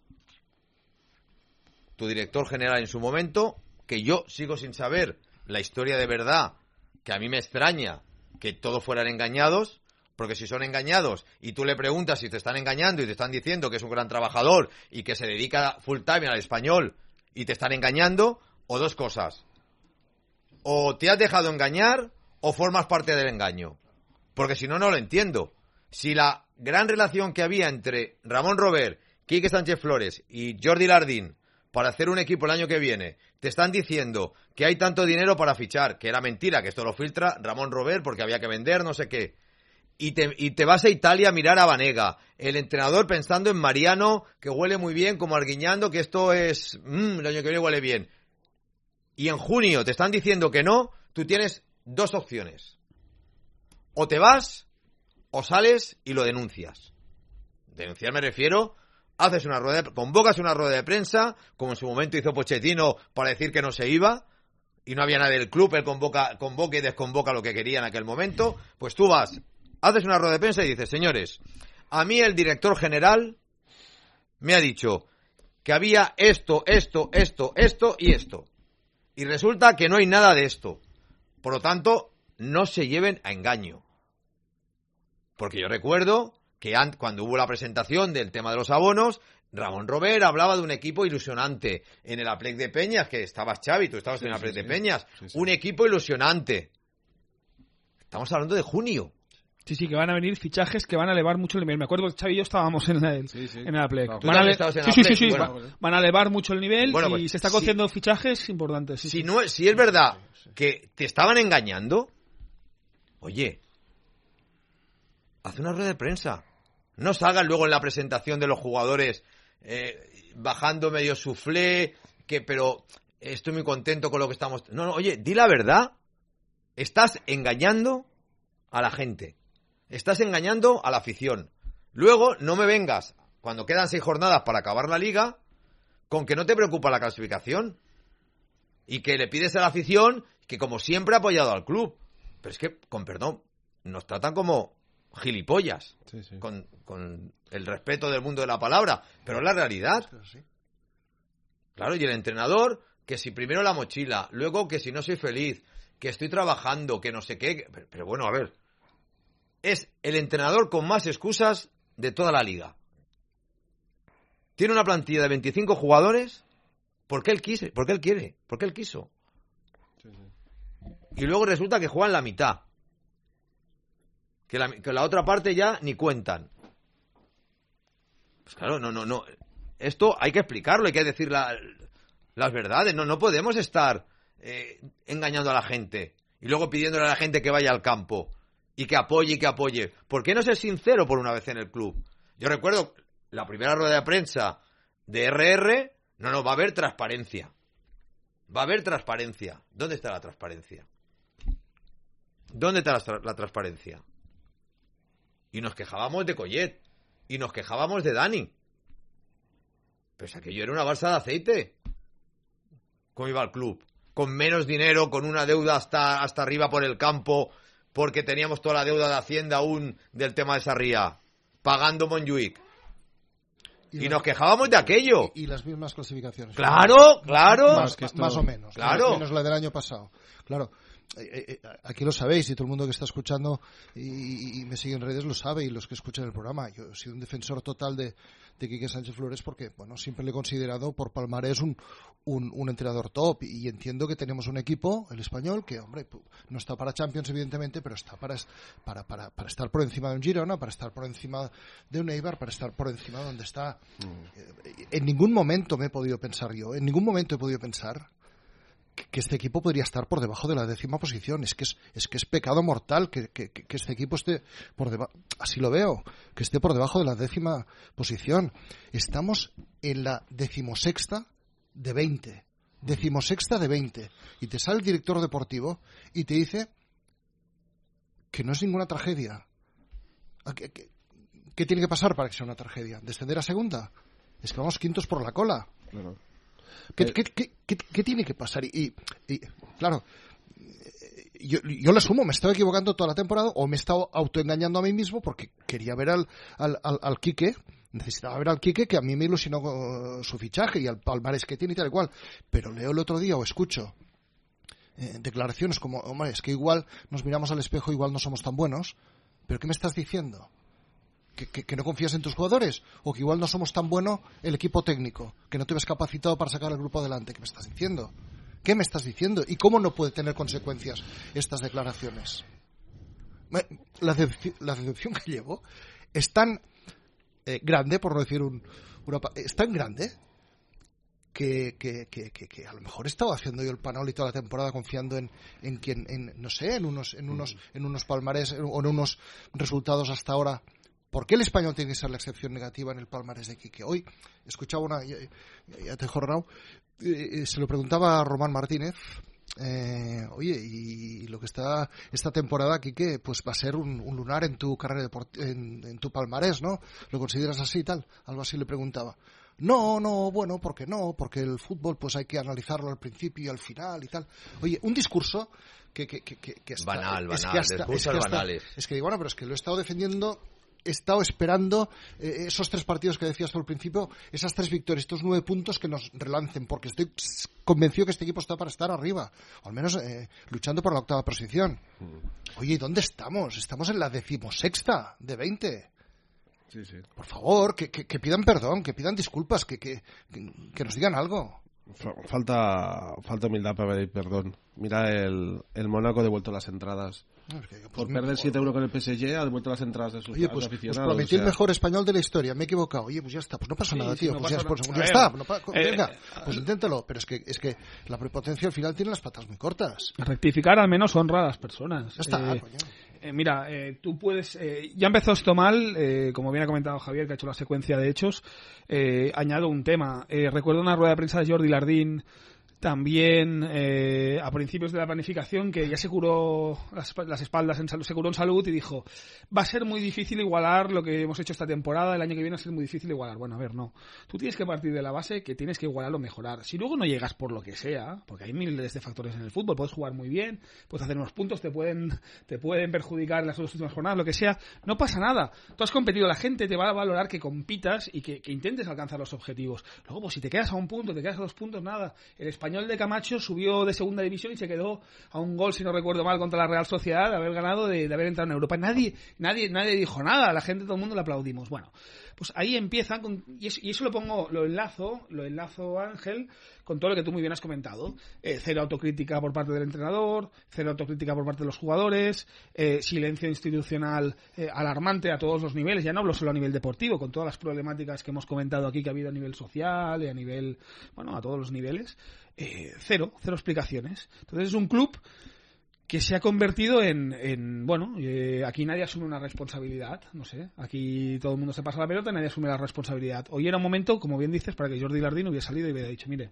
Tu director general en su momento, que yo sigo sin saber la historia de verdad, que a mí me extraña que todos fueran engañados, porque si son engañados y tú le preguntas si te están engañando y te están diciendo que es un gran trabajador y que se dedica full time al español y te están engañando, o dos cosas. O te has dejado engañar o formas parte del engaño. Porque si no, no lo entiendo. Si la gran relación que había entre Ramón Robert, Quique Sánchez Flores y Jordi Lardín para hacer un equipo el año que viene, te están diciendo que hay tanto dinero para fichar, que era mentira, que esto lo filtra Ramón Robert porque había que vender, no sé qué, y te, y te vas a Italia a mirar a Banega, el entrenador pensando en Mariano, que huele muy bien, como Arguiñando, que esto es... Mmm, el año que viene huele bien. Y en junio te están diciendo que no, tú tienes dos opciones. O te vas, o sales y lo denuncias. Denunciar me refiero... Haces una rueda de, convocas una rueda de prensa, como en su momento hizo Pochettino para decir que no se iba, y no había nadie del club, él convoca, convoca y desconvoca lo que quería en aquel momento, pues tú vas, haces una rueda de prensa y dices, señores, a mí el director general me ha dicho que había esto, esto, esto, esto y esto, y resulta que no hay nada de esto, por lo tanto, no se lleven a engaño, porque yo recuerdo... que cuando hubo la presentación del tema de los abonos, Ramón Robert hablaba de un equipo ilusionante en el Aplec de Peñas, que estabas, Xavi, tú estabas sí, en el Aplec sí, de Peñas, sí, sí. Un equipo ilusionante. Estamos hablando de junio. Sí, sí, que van a venir fichajes que van a elevar mucho el nivel. Me acuerdo que Xavi y yo estábamos en el, sí, sí. En el Aplec. No, van a le... sí, sí, sí, sí, bueno, va, van a elevar mucho el nivel bueno, pues, y se está cociendo si, fichajes importantes. Sí, si, sí. No, si es verdad que te estaban engañando, oye, haz una rueda de prensa. No salgan luego en la presentación de los jugadores eh, bajando medio suflé, que pero estoy muy contento con lo que estamos... No, no, oye, di la verdad. Estás engañando a la gente. Estás engañando a la afición. Luego no me vengas, cuando quedan seis jornadas para acabar la liga, con que no te preocupa la clasificación. Y que le pides a la afición que como siempre ha apoyado al club. Pero es que, con perdón, nos tratan como... gilipollas, sí, sí. Con, con el respeto del mundo de la palabra, pero es la realidad. Sí. Claro, y el entrenador, que si primero la mochila, luego que si no soy feliz, que estoy trabajando, que no sé qué, que, pero, pero bueno, a ver, es el entrenador con más excusas de toda la liga. Tiene una plantilla de veinticinco jugadores, porque él quise, porque él quiere, porque él quiso. Sí, sí. Y luego resulta que juegan la mitad. Que la, que la otra parte ya ni cuentan. Pues claro, no, no, no. Esto hay que explicarlo, hay que decir la, las verdades. No, no podemos estar eh, engañando a la gente y luego pidiéndole a la gente que vaya al campo y que apoye y que apoye. ¿Por qué no ser sincero por una vez en el club? Yo recuerdo la primera rueda de prensa de R R. No, no, va a haber transparencia. Va a haber transparencia. ¿Dónde está la transparencia? ¿Dónde está la, la transparencia? Y nos quejábamos de Collet. Y nos quejábamos de Dani. Pero es aquello era una balsa de aceite. ¿Cómo iba el club? Con menos dinero, con una deuda hasta, hasta arriba por el campo, porque teníamos toda la deuda de Hacienda aún del tema de Sarriá, pagando Montjuic. Y, y las, nos quejábamos de aquello. Y, y las mismas clasificaciones. Claro, claro. Más, esto, más o menos. Claro. Menos la del año pasado. Claro. Eh, eh, aquí lo sabéis y todo el mundo que está escuchando y, y me sigue en redes lo sabe y los que escuchan el programa. Yo he sido un defensor total de, de Quique Sánchez Flores porque, bueno, siempre le he considerado por palmarés un, un, un entrenador top, y entiendo que tenemos un equipo, el Español, que, hombre, no está para Champions, evidentemente, pero está para, para, para, para estar por encima de un Girona, para estar por encima de un Eibar, para estar por encima de donde está. Mm. En ningún momento me he podido pensar yo, en ningún momento he podido pensar que, que este equipo podría estar por debajo de la décima posición. Es que es, es, que es pecado mortal que, que, que este equipo esté por debajo, así lo veo, que esté por debajo de la décima posición. Estamos en la decimosexta de veinte, decimosexta de veinte, y te sale el director deportivo y te dice que no es ninguna tragedia. ¿Qué, qué, qué tiene que pasar para que sea una tragedia? ¿Descender a segunda? Es que vamos quintos por la cola. Claro. ¿Qué, qué, qué, qué, qué tiene que pasar? Y, y claro, yo, yo lo asumo, me estaba equivocando toda la temporada, o me he estado autoengañando a mí mismo, porque quería ver al, al, al, al Quique. Necesitaba ver al Quique, que a mí me ilusionó uh, su fichaje y al palmarés que tiene y tal y cual. Pero leo el otro día o escucho eh, declaraciones como, hombre, es que igual nos miramos al espejo, igual no somos tan buenos. ¿Pero qué me estás diciendo? ¿Que, que, que no confías en tus jugadores? ¿O que igual no somos tan bueno el equipo técnico? ¿Que no te ves capacitado para sacar al grupo adelante? ¿Qué me estás diciendo? ¿Qué me estás diciendo? ¿Y cómo no puede tener consecuencias estas declaraciones? La, de, la decepción que llevo es tan... Eh, grande, por no decir un, una, es tan grande que, que, que, que, que a lo mejor he estado haciendo yo el panoli toda la temporada confiando en, en quien, en, no sé, en unos, en unos, en unos palmarés o en unos resultados hasta ahora. ¿Por qué el Español tiene que ser la excepción negativa en el palmarés de Quique? Hoy escuchaba una, ya, ya te he jornado, eh, se lo preguntaba a Román Martínez. Eh, oye, y lo que está esta temporada aquí, que pues va a ser un, un lunar en tu carrera deportiva, en, en tu palmarés, ¿no? ¿Lo consideras así y tal? Algo así le preguntaba. No, no, bueno, ¿por qué no? Porque el fútbol pues hay que analizarlo al principio y al final y tal. Oye, un discurso que que que, que, que está, banal, es banal, que hasta, es que hasta, banales. Es que bueno, pero es que lo he estado defendiendo. He estado esperando eh, esos tres partidos que decías tú al principio, esas tres victorias, estos nueve puntos que nos relancen, porque estoy convencido que este equipo está para estar arriba, o al menos eh, luchando por la octava posición. Mm. Oye, ¿y dónde estamos? Estamos en la decimosexta de veinte. Sí, sí. Por favor, que, que, que pidan perdón, que pidan disculpas, que, que, que, que nos digan algo. Falta falta humildad para pedir perdón. Mira el, el Mónaco devuelto las entradas. No, es que, pues, por perder siete uno con el P S G ha devuelto las entradas de sus Oye, pues, aficionados. Pues prometí o sea... el mejor español de la historia, me he equivocado. Oye, pues ya está, pues no pasa sí, nada, tío. Sí, no pues pasa ya, pues, nada. ya está, no pa... eh, venga, pues inténtalo. Pero es que es que la prepotencia al final tiene las patas muy cortas. Rectificar al menos honra a las personas. Ya está, eh, coño. Eh, mira, eh, tú puedes... Eh, ya empezó esto mal, eh, como bien ha comentado Javier, que ha hecho la secuencia de hechos. Eh, añado un tema. Eh, recuerdo una rueda de prensa de Jordi Lardín, también eh, a principios de la planificación, que ya se curó las, las espaldas, en salud, se curó en salud y dijo, va a ser muy difícil igualar lo que hemos hecho esta temporada, el año que viene va a ser muy difícil igualar. Bueno, a ver, no. Tú tienes que partir de la base que tienes que igualar o mejorar. Si luego no llegas por lo que sea, porque hay miles de factores en el fútbol, puedes jugar muy bien, puedes hacer unos puntos, te pueden te pueden perjudicar en las dos últimas jornadas, lo que sea, no pasa nada. Tú has competido, la gente te va a valorar que compitas y que, que intentes alcanzar los objetivos. Luego, pues si te quedas a un punto, te quedas a dos puntos, nada. El Español de Camacho subió de segunda división y se quedó a un gol, si no recuerdo mal, contra la Real Sociedad de haber ganado, de, de haber entrado en Europa. Nadie nadie nadie dijo nada, la gente, todo el mundo le aplaudimos. Bueno, pues ahí empiezan con, y, eso, y eso lo pongo, lo enlazo, lo enlazo, Ángel, con todo lo que tú muy bien has comentado. Eh, cero autocrítica por parte del entrenador, cero autocrítica por parte de los jugadores, eh, silencio institucional eh, alarmante a todos los niveles. Ya no hablo solo a nivel deportivo, con todas las problemáticas que hemos comentado aquí que ha habido a nivel social y a nivel, bueno, a todos los niveles. Eh, cero, cero explicaciones. Entonces es un club que se ha convertido en, en bueno, eh, aquí nadie asume una responsabilidad, no sé, aquí todo el mundo se pasa la pelota y nadie asume la responsabilidad. Hoy era un momento, como bien dices, para que Jordi Lardín hubiera salido y hubiera dicho, mire,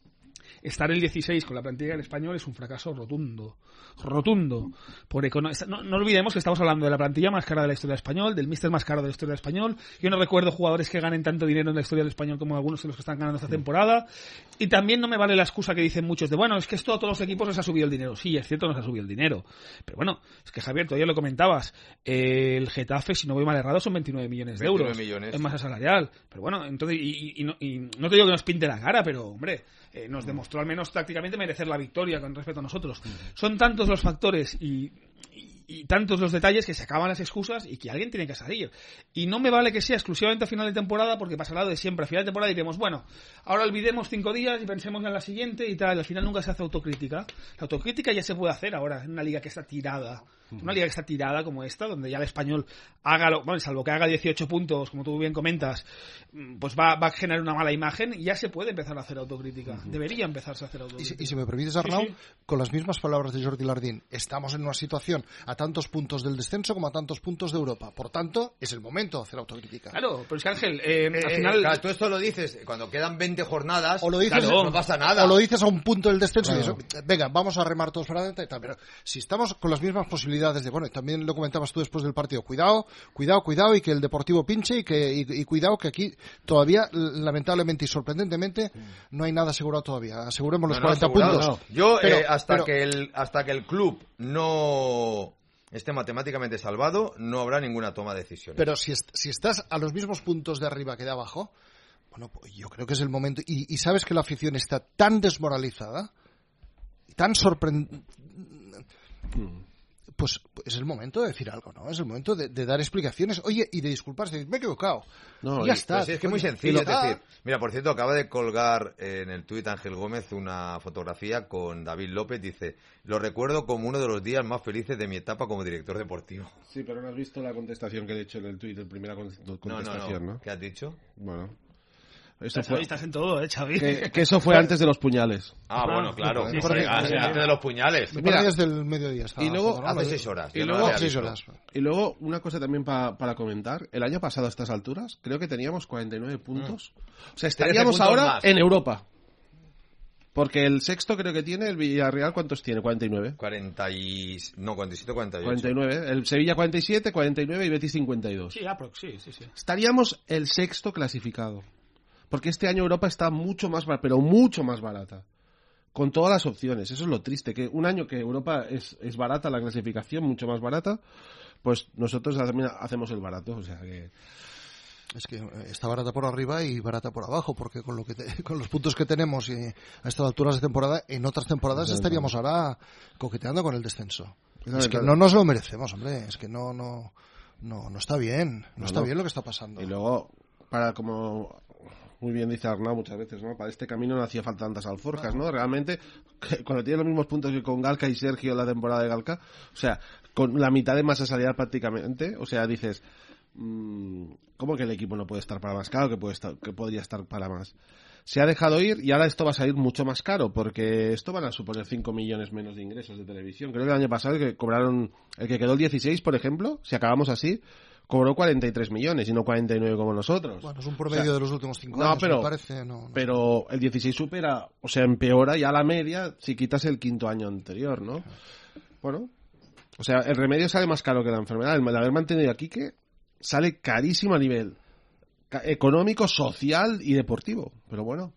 estar el dieciséis con la plantilla del Español es un fracaso rotundo, rotundo. Por econo- no, no olvidemos que estamos hablando de la plantilla más cara de la historia del Español, del míster más caro de la historia del Español. Yo no recuerdo jugadores que ganen tanto dinero en la historia del Español como algunos de los que están ganando esta temporada. Y también no me vale la excusa que dicen muchos de, bueno, es que esto a todos los equipos les ha subido el dinero. Sí, es cierto, nos ha subido el dinero. Pero bueno, es que Javier, todavía lo comentabas, eh, el Getafe, si no voy mal errado, son veintinueve millones de euros millones. en masa salarial. Pero bueno, entonces, y, y, y, no, y no te digo que nos pinte la cara, pero hombre, eh, nos demostró al menos tácticamente merecer la victoria con respecto a nosotros. Son tantos los factores y, y, y tantos los detalles que se acaban las excusas y que alguien tiene que salir. Y no me vale que sea exclusivamente a final de temporada, porque pasará de siempre. A final de temporada diremos, bueno, ahora olvidemos cinco días y pensemos en la siguiente y tal. Al final nunca se hace autocrítica. La autocrítica ya se puede hacer ahora en una liga que está tirada. Una liga que está tirada como esta, donde ya el Español haga, lo, bueno, salvo que haga dieciocho puntos, como tú bien comentas, pues va, va a generar una mala imagen y ya se puede empezar a hacer autocrítica. Uh-huh. Debería empezarse a hacer autocrítica. Y si, y si me permites, Arnau, sí, sí. con las mismas palabras de Jordi Lardín, estamos en una situación a tantos puntos del descenso como a tantos puntos de Europa. Por tanto, es el momento de hacer autocrítica. Claro, pero es que Ángel, eh, eh, al final... Eh, claro, tú esto lo dices cuando quedan veinte jornadas, o lo dices, claro, no pasa nada. O lo dices a un punto del descenso claro. y dices, venga, vamos a remar todos para adelante y tal. Pero si estamos con las mismas posibilidades de, bueno, también lo comentabas tú después del partido, cuidado, cuidado, cuidado, y que el Deportivo pinche y que y, y cuidado que aquí todavía, lamentablemente y sorprendentemente, no hay nada asegurado todavía. Aseguremos los no, no, cuarenta puntos. No. Yo, pero, eh, hasta, pero, que el, hasta que el club no esté matemáticamente salvado, no habrá ninguna toma de decisiones. Pero si, est- si estás a los mismos puntos de arriba que de abajo, bueno, pues yo creo que es el momento. Y, y sabes que la afición está tan desmoralizada, tan sorprendente. Pues es el momento de decir algo, ¿no? Es el momento de, de dar explicaciones. Oye, y de disculparse, de, me he equivocado. No, ya y, está. Sí, es que es muy sencillo. Es decir, mira, por cierto, acaba de colgar en el tuit Ángel Gómez una fotografía con David López. Dice, lo recuerdo como uno de los días más felices de mi etapa como director deportivo. Sí, pero no has visto la contestación que he hecho en el tuit, la primera contestación, no, no, no. ¿no? ¿Qué has dicho? Bueno... Eso fue, estás en todo, ¿eh, Xavi? Que, que eso fue antes de los puñales. Ah, bueno, claro. Sí, sí, sí, sí, antes sí. de los puñales. Me Mira, desde el mediodía estaba. Y luego, todo, ¿no? hace seis horas. Y luego, seis horas. Y luego, una cosa también pa, para comentar. El año pasado a estas alturas, creo que teníamos cuarenta y nueve puntos. Mm. O sea, estaríamos ahora más. En Europa. Porque el sexto creo que tiene, el Villarreal, ¿cuántos tiene? cuarenta y nueve. cuarenta y... No, cuarenta y siete, cuarenta y ocho. cuarenta y nueve. El Sevilla cuarenta y siete, cuarenta y nueve y Betis cincuenta y dos. Sí, aprox, sí, sí, sí. Estaríamos el sexto clasificado. Porque este año Europa está mucho más barata, pero mucho más barata. Con todas las opciones. Eso es lo triste. Que un año que Europa es, es barata, la clasificación mucho más barata, pues nosotros también hacemos el barato. O sea que... Es que está barata por arriba y barata por abajo, porque con lo que te, con los puntos que tenemos y a estas alturas de temporada, en otras temporadas sí, estaríamos ahora coqueteando con el descenso. Es, es que no nos lo merecemos, hombre. Es que no, no, no, no está bien. No, no está no. bien lo que está pasando. Y luego, para como... Muy bien dice Arnau muchas veces, ¿no? Para este camino no hacía falta tantas alforjas, ¿no? Realmente, cuando tiene los mismos puntos que con Galca y Sergio en la temporada de Galca, o sea, con la mitad de masa salarial prácticamente, o sea, dices, mmm, ¿cómo que el equipo no puede estar para más? Claro que, puede estar, que podría estar para más. Se ha dejado ir y ahora esto va a salir mucho más caro, porque esto van a suponer cinco millones menos de ingresos de televisión. Creo que el año pasado el que cobraron, el que quedó el dieciséis, por ejemplo, si acabamos así, cobró cuarenta y tres millones y no cuarenta y nueve como nosotros. Bueno, es un promedio, o sea, de los últimos cinco no, años, pero, me parece. No, no. Pero el dieciséis supera, o sea, empeora ya la media si quitas el quinto año anterior, ¿no? Bueno, o sea, el remedio sale más caro que la enfermedad. El haber mantenido a Quique sale carísimo a nivel económico, social y deportivo. Pero bueno,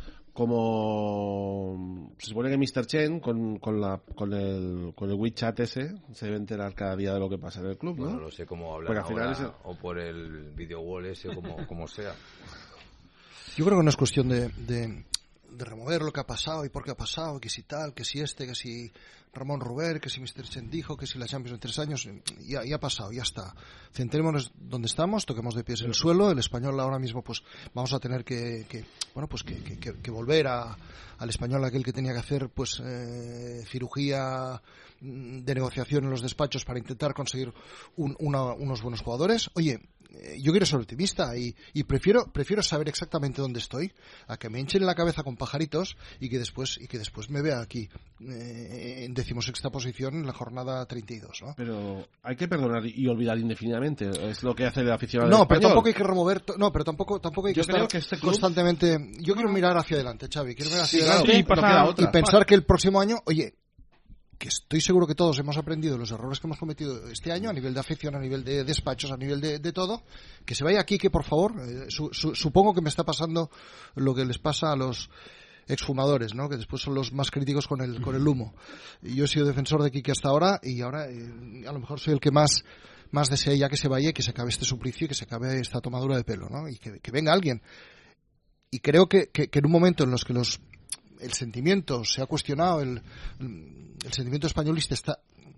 como se supone que míster Chen con, con, la, con, el, con el WeChat ese se debe enterar cada día de lo que pasa en el club, ¿no? Bueno, no sé cómo hablar ahora, el... o por el video wall ese, como, como sea. Yo creo que no es cuestión de, de, de remover lo que ha pasado y por qué ha pasado, que si tal, que si este, que si Ramón Ruber, que si míster Chen dijo, que si la Champions en tres años, ya, ya ha pasado, ya está. Centrémonos donde estamos, toquemos de pies el suelo. El Español ahora mismo, pues vamos a tener que, que bueno, pues que, que, que volver a, al Español aquel que tenía que hacer, pues eh, cirugía de negociación en los despachos para intentar conseguir un, una, unos buenos jugadores. Oye, yo quiero ser optimista y, y prefiero prefiero saber exactamente dónde estoy a que me hinchen la cabeza con pajaritos y que después y que después me vea aquí eh, en decimosexta posición en la jornada treinta y dos, ¿no? Pero hay que perdonar y olvidar indefinidamente, es lo que hace el aficionado no, español. Pero tampoco hay que remover, to- no, pero tampoco tampoco hay yo que creo estar que este club... constantemente. Yo quiero mirar hacia adelante, Xavi, quiero mirar hacia sí, adelante claro, y, sí, pasar, y pensar que el próximo año, oye, que estoy seguro que todos hemos aprendido los errores que hemos cometido este año a nivel de afición, a nivel de despachos, a nivel de, de todo, que se vaya aquí, que por favor, eh, su, su, supongo que me está pasando lo que les pasa a los exfumadores, ¿no? Que después son los más críticos con el con el humo. Y yo he sido defensor de Quique hasta ahora y ahora eh, a lo mejor soy el que más más desea ya que se vaya y que se acabe este suplicio y que se acabe esta tomadura de pelo, ¿no? Y que, que venga alguien. Y creo que, que, que en un momento en los que los el sentimiento se ha cuestionado, el, el sentimiento españolista está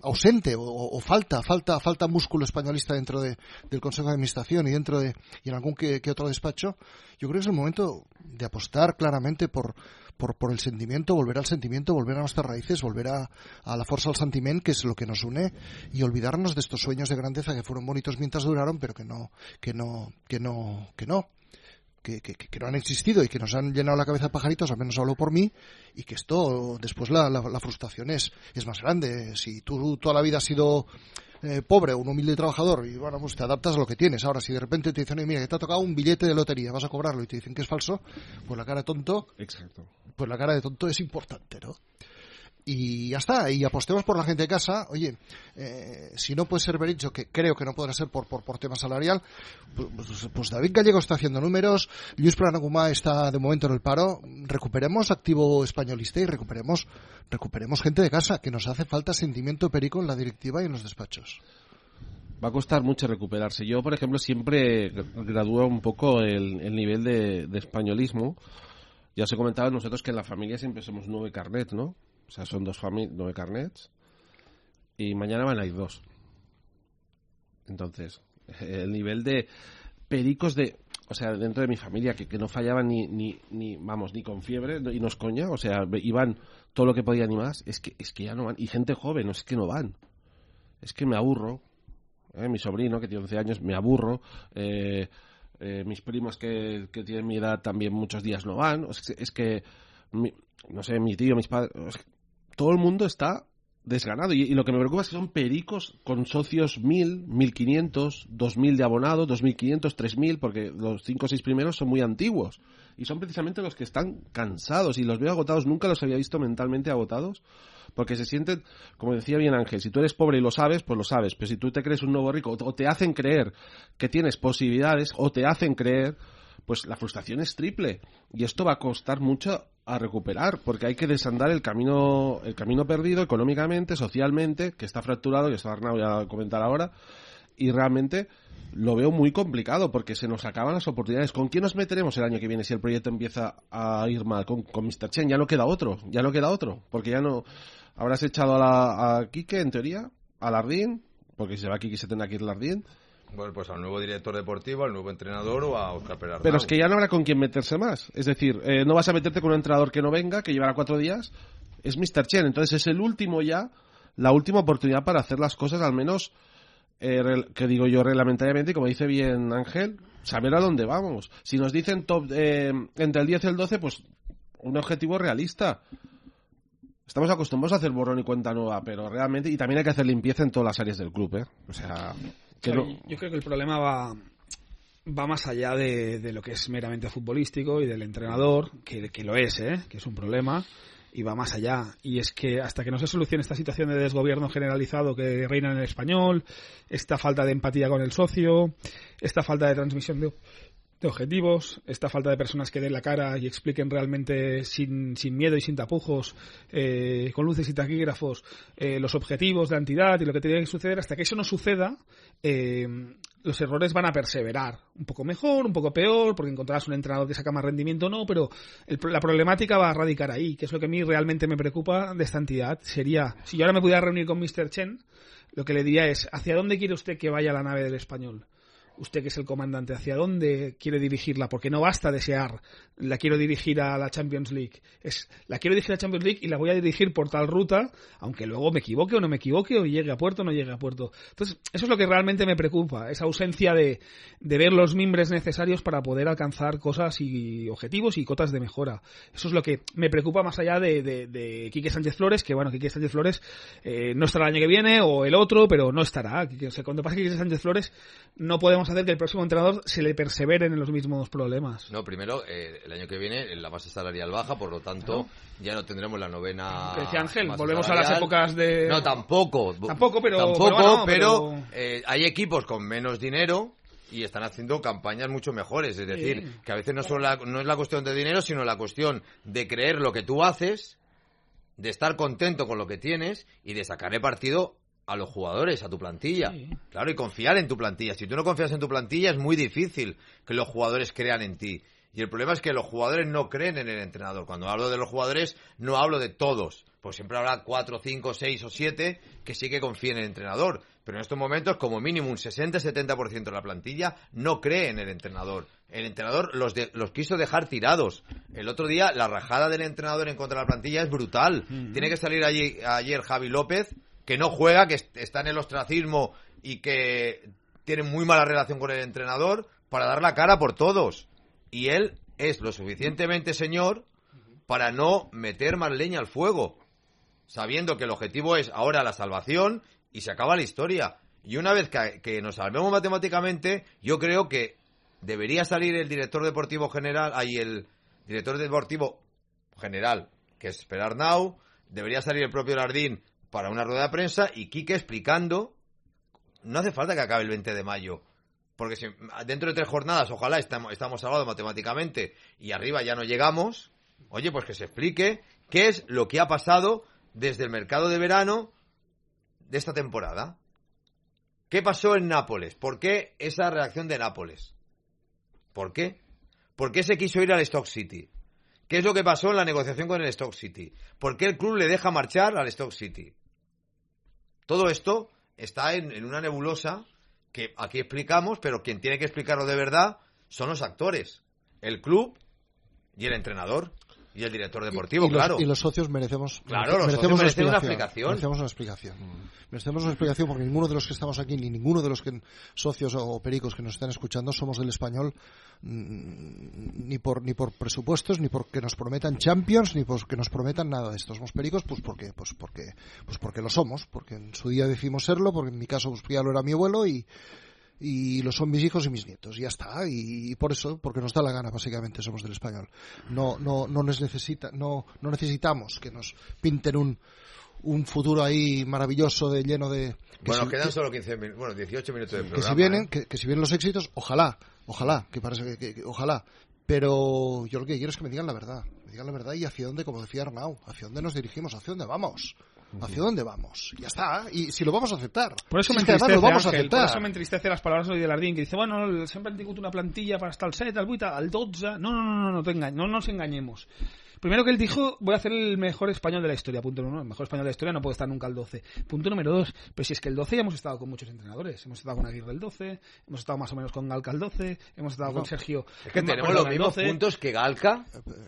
ausente o, o falta falta falta músculo españolista dentro de, del Consejo de Administración y dentro de y en algún que, que otro despacho, yo creo que es el momento de apostar claramente por por, por el sentimiento, volver al sentimiento, volver a nuestras raíces, volver a, a la fuerza del sentiment, que es lo que nos une, y olvidarnos de estos sueños de grandeza que fueron bonitos mientras duraron, pero que no que no que no que no Que, que, que no han existido y que nos han llenado la cabeza de pajaritos, al menos hablo por mí, y que esto, después la, la, la frustración es, es más grande. Si tú toda la vida has sido eh, pobre, un humilde trabajador, y bueno, pues te adaptas a lo que tienes. Ahora, si de repente te dicen, mira, que te ha tocado un billete de lotería, vas a cobrarlo, y te dicen que es falso, pues la cara de tonto, Exacto. pues la cara de tonto es importante, ¿no? Y ya está, y apostemos por la gente de casa. Oye, eh, si no puede ser Berizzo, que creo que no podrá ser por, por, por tema salarial, pues, pues David Gallego está haciendo números, Lluís Planagumà está de momento en el paro. Recuperemos activo españolista y recuperemos recuperemos gente de casa, que nos hace falta sentimiento perico en la directiva y en los despachos. Va a costar mucho recuperarse. Yo, por ejemplo, siempre gradúo un poco el, el nivel de, de españolismo. Ya os he comentado nosotros que en la familia siempre somos nueve carnets, ¿no? O sea, son dos familias, nueve carnets, y mañana van a ir dos. Entonces, el nivel de pericos de, o sea, dentro de mi familia, que, que no fallaban ni, ni, ni, vamos, ni con fiebre, y no es coña, o sea, iban todo lo que podían y más, es que, es que ya no van, y gente joven, no es que no van, es que me aburro, ¿eh? Mi sobrino, que tiene once años, me aburro, eh, eh, mis primos que, que tienen mi edad también muchos días no van, es que, es que mi, no sé, mi tío, mis padres, todo el mundo está desganado, y, y lo que me preocupa es que son pericos con socios mil, mil quinientos, dos mil de abonados, dos mil quinientos, tres mil, porque los cinco o seis primeros son muy antiguos y son precisamente los que están cansados, y los veo agotados. Nunca los había visto mentalmente agotados, porque se sienten, como decía bien Ángel, si tú eres pobre y lo sabes, pues lo sabes, pero si tú te crees un nuevo rico o te hacen creer que tienes posibilidades o te hacen creer, pues la frustración es triple, y esto va a costar mucho a recuperar, porque hay que desandar el camino el camino perdido económicamente, socialmente, que está fracturado, que está Arnau ya a comentar ahora, y realmente lo veo muy complicado, porque se nos acaban las oportunidades. ¿Con quién nos meteremos el año que viene si el proyecto empieza a ir mal? Con, con mister Chen, ya no queda otro, ya no queda otro, porque ya no habrás echado a, la, a Quique, en teoría, a Lardín, porque si se va Quique se tendrá que ir Lardín. Bueno, pues al nuevo director deportivo, al nuevo entrenador o a Óscar Pérez Arnau. Pero es que ya no habrá con quién meterse más. Es decir, eh, no vas a meterte con un entrenador que no venga, que llevará cuatro días. Es mister Chen. Entonces es el último ya, la última oportunidad para hacer las cosas, al menos, eh, que digo yo, reglamentariamente, y como dice bien Ángel, saber a dónde vamos. Si nos dicen top eh, entre el diez y el doce, pues un objetivo realista. Estamos acostumbrados a hacer borrón y cuenta nueva, pero realmente, y también hay que hacer limpieza en todas las áreas del club, ¿eh? O sea... Claro, no... Yo creo que el problema va, va más allá de, de lo que es meramente futbolístico y del entrenador, que, que lo es, ¿eh? Que es un problema, y va más allá. Y es que hasta que no se solucione esta situación de desgobierno generalizado que reina en el español, esta falta de empatía con el socio, esta falta de transmisión de, de objetivos, esta falta de personas que den la cara y expliquen realmente sin, sin miedo y sin tapujos, eh, con luces y taquígrafos, eh, los objetivos de la entidad y lo que tiene que suceder, hasta que eso no suceda, eh, los errores van a perseverar. Un poco mejor, un poco peor, porque encontrarás un entrenador que saca más rendimiento o no, pero el, la problemática va a radicar ahí, que es lo que a mí realmente me preocupa de esta entidad. Sería, si yo ahora me pudiera reunir con mister Chen, lo que le diría es, ¿hacia dónde quiere usted que vaya la nave del Español? Usted que es el comandante, ¿hacia dónde quiere dirigirla? Porque no basta desear, la quiero dirigir a la Champions League. Es, la quiero dirigir a la Champions League y la voy a dirigir por tal ruta, aunque luego me equivoque o no me equivoque, o llegue a puerto o no llegue a puerto. Entonces, eso es lo que realmente me preocupa, esa ausencia de, de ver los mimbres necesarios para poder alcanzar cosas y objetivos y cotas de mejora. Eso es lo que me preocupa más allá de, de, de Quique Sánchez Flores, que bueno, Quique Sánchez Flores eh, no estará el año que viene o el otro, pero no estará. O sea, cuando pasa Quique Sánchez Flores, no podemos hacer que el próximo entrenador se le perseveren en los mismos problemas. No, primero, eh, el año que viene la base salarial baja, por lo tanto, claro, ya no tendremos la novena. Decía Ángel, volvemos salarial a las épocas de... No, tampoco. Tampoco, pero... Tampoco, pero, bueno, pero, pero... Eh, hay equipos con menos dinero y están haciendo campañas mucho mejores. Es decir, sí, que a veces no, son la, no es la cuestión de dinero, sino la cuestión de creer lo que tú haces, de estar contento con lo que tienes y de sacarle partido a los jugadores, a tu plantilla. Sí. Claro, y confiar en tu plantilla. Si tú no confías en tu plantilla, es muy difícil que los jugadores crean en ti. Y el problema es que los jugadores no creen en el entrenador. Cuando hablo de los jugadores, no hablo de todos. Pues siempre habrá cuatro, cinco, seis o siete que sí que confíen en el entrenador. Pero en estos momentos, como mínimo, un sesenta a setenta por ciento de la plantilla no cree en el entrenador. El entrenador los, de, los quiso dejar tirados. El otro día, la rajada del entrenador en contra de la plantilla es brutal. Mm-hmm. Tiene que salir allí, ayer Javi López, que no juega, que está en el ostracismo y que tiene muy mala relación con el entrenador, para dar la cara por todos. Y él es lo suficientemente señor para no meter más leña al fuego, sabiendo que el objetivo es ahora la salvación y se acaba la historia. Y una vez que, que nos salvemos matemáticamente, yo creo que debería salir el director deportivo general, ahí el director deportivo general, que es Perarnau, debería salir el propio Lardín para una rueda de prensa y Quique explicando, no hace falta que acabe el veinte de mayo, porque si dentro de tres jornadas ojalá estamos, estamos salvados matemáticamente y arriba ya no llegamos, oye, pues que se explique qué es lo que ha pasado desde el mercado de verano de esta temporada. ¿Qué pasó en Nápoles? ¿Por qué esa reacción de Nápoles? ¿Por qué? ¿Por qué se quiso ir al Stoke City? ¿Qué es lo que pasó en la negociación con el Stoke City? ¿Por qué el club le deja marchar al Stoke City? Todo esto está en, en una nebulosa que aquí explicamos, pero quien tiene que explicarlo de verdad son los actores, el club y el entrenador. Y el director deportivo, y, y claro. Los, y los socios merecemos, claro, los merecemos, socios merecen una, una explicación, explicación. Merecemos una explicación. Mm. Merecemos una explicación porque ninguno de los que estamos aquí, ni ninguno de los que, socios o pericos que nos están escuchando, somos del Español mmm, ni por ni por presupuestos, ni porque nos prometan Champions, ni porque nos prometan nada de esto. Somos pericos pues porque, pues porque, pues porque lo somos, porque en su día decidimos serlo, porque en mi caso pues, ya lo era mi abuelo y y lo son mis hijos y mis nietos, y ya está, y, y por eso, porque nos da la gana, básicamente somos del Español. No, no, no nos necesita, no, no necesitamos que nos pinten un, un futuro ahí maravilloso de lleno de. Bueno, si, quedan que, solo quince minutos, bueno, dieciocho minutos de programa. Que si vienen, ¿eh? que, que si vienen los éxitos, ojalá, ojalá, que parece que, que, que ojalá. Pero yo lo que quiero es que me digan la verdad, me digan la verdad y hacia dónde, como decía Arnau, hacia dónde nos dirigimos, hacia dónde vamos. ¿Hacia dónde vamos? Ya está. Y si lo vamos a aceptar. Por eso, si me, es que entristece, lo vamos Ángel, a aceptar. por eso me entristece las palabras de Lardín, que dice, bueno, sempre han tingut una plantilla para estar al set, al vuit, al dotze... No, no, no, no, no, te enga- no nos engañemos. Primero que él dijo, voy a hacer el mejor español de la historia, punto número uno. El mejor español de la historia no puede estar nunca al doce. Punto número dos, pues si es que el doce ya hemos estado con muchos entrenadores. Hemos estado con Aguirre el doce, hemos estado más o menos con Galca el doce, hemos estado no, con Sergio... Es que tenemos los mismos puntos que Galca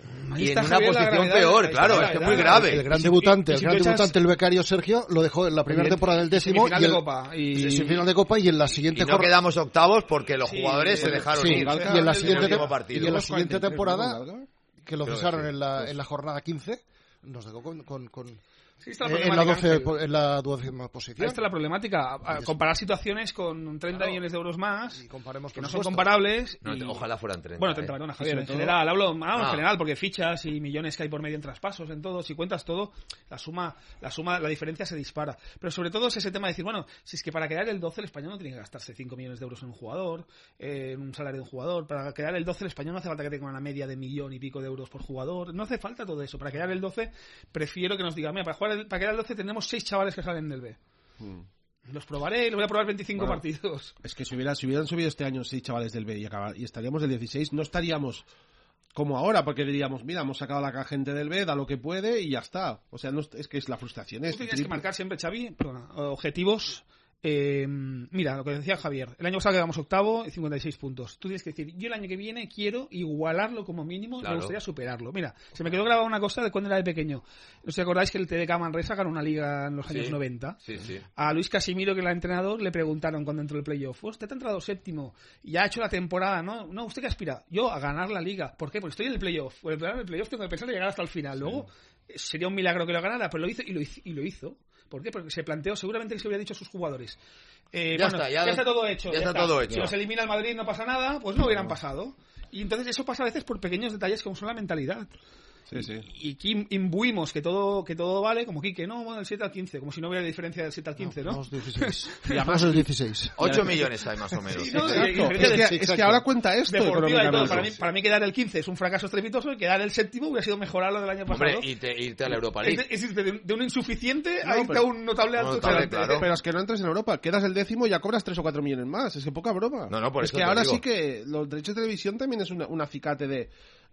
y en una Javier, posición peor, claro, es que es muy grave. El gran debutante, y si el gran echas... debutante, el becario Sergio, lo dejó en la primera temporada del décimo y, y, el, de Copa, y... y final de Copa y en la siguiente y no jornada... quedamos octavos porque los sí, jugadores sí, se dejaron sí, ir. Galca, y en la siguiente, te... y en la siguiente temporada, que lo Creo cesaron que sí. en la, en la jornada quince, nos dejó con... con, con Sí, está la en, la doce, Ángel. en la duodécima posición. Ahí está la problemática. A, a comparar situaciones con treinta claro. millones de euros más, y comparemos que no supuesto. son comparables. No, y... Ojalá fueran treinta. Bueno, treinta, eh. perdona, Javier, en todo... general. Hablo ah, ah. en general, porque fichas y millones que hay por medio en traspasos, en todo, si cuentas todo, la suma, la suma, la diferencia se dispara. Pero sobre todo es ese tema de decir, bueno, si es que para crear el doce el español no tiene que gastarse cinco millones de euros en un jugador, eh, en un salario de un jugador. Para crear el doce el español no hace falta que tenga una media de millón y pico de euros por jugador. No hace falta todo eso. Para crear el doce prefiero que nos digan, mira, para, jugar el, para crear el doce tenemos seis chavales que salen del B. Hmm. Los probaré, los voy a probar veinticinco bueno, partidos. Es que si, hubiera, si hubieran subido este año seis chavales del B y, acabar, y estaríamos del dieciséis, no estaríamos como ahora, porque diríamos, mira, hemos sacado a la gente del B, da lo que puede y ya está. O sea, no, es que es la frustración. Es Tú tienes que marcar siempre, Xavi, perdona, objetivos. Eh, mira, lo que decía Javier, el año pasado quedamos octavo y cincuenta y seis puntos. Tú tienes que decir, yo el año que viene quiero igualarlo como mínimo, claro. Me gustaría superarlo. Mira, se me quedó grabada una cosa de cuando era de pequeño. ¿No os acordáis que el T D K Manresa ganó una liga en los años sí, noventa? Sí, sí. A Luis Casimiro, que era el entrenador, le preguntaron cuando entró el playoff, usted ha entrado séptimo y ya ha hecho la temporada, ¿no? No, ¿usted qué aspira? Yo a ganar la liga. ¿Por qué? Porque estoy en el playoff. Por el, el playoff tengo que pensar en llegar hasta el final. Luego sí. Sería un milagro que lo ganara, pero lo hizo y lo hizo. Y lo hizo. ¿Por qué? Porque se planteó, seguramente que se hubiera dicho a sus jugadores. Eh, ya, bueno, está, ya, ya está todo hecho. Ya, ya está, está todo hecho. Si nos elimina el Madrid no pasa nada, pues no hubieran pasado. Y entonces eso pasa a veces por pequeños detalles como son la mentalidad. Sí, sí. Y aquí imbuimos que todo que todo vale, como Quique, no, bueno, del siete al quince, como si no hubiera diferencia del siete al quince, ¿no? ¿no? Los dieciséis. Y además el dieciséis. ocho millones hay más o menos. Sí, no, exacto. Es, que, es que ahora cuenta esto. Deportiva y todo. Para mí, para mí quedar el quince es un fracaso estrepitoso y quedar el séptimo hubiera sido mejorar lo del año pasado. Hombre, y te, irte a la Europa League. Es, es, de, de un insuficiente no, a irte pero, a un notable alto. Notable, claro. Pero es que no entras en Europa, quedas el décimo y ya cobras tres o cuatro millones más. Es que poca broma. No, no, por es eso que te ahora digo. sí que los derechos de televisión también es una, un acicate de...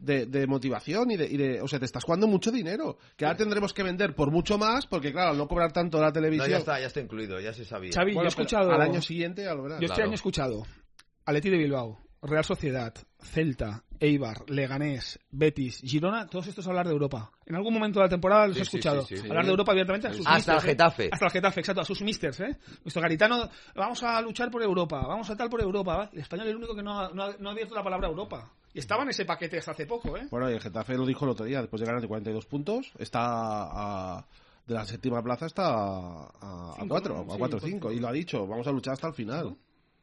de, de motivación y de, y de... O sea, te estás jugando mucho dinero. Que ahora tendremos que vender por mucho más, porque claro, al no cobrar tanto la televisión... No, ya está, ya está incluido, ya se sabía. Xavi, Bueno, yo he escuchado... al año siguiente ya lo verás. Yo este Claro. año he escuchado Atleti de Bilbao, Real Sociedad, Celta, Eibar, Leganés, Betis, Girona, todos estos hablar de Europa. En algún momento de la temporada los Sí, he sí, escuchado. sí, sí. Hablar de Europa abiertamente a sus Hasta misters, el Getafe. ¿eh? Hasta el Getafe, exacto, a sus misters, ¿eh? Nuestro Garitano, vamos a luchar por Europa, vamos a tal por Europa. ¿va? El español es el único que no ha, no ha, no ha abierto la palabra Europa. Y estaba en ese paquete hasta hace poco, ¿eh? Bueno, y el Getafe lo dijo el otro día, después de ganar de cuarenta y dos puntos, está a, de la séptima plaza está a, a cuatro, ¿no? a cuatro o Sí, cinco, y lo ha dicho, vamos a luchar hasta el final.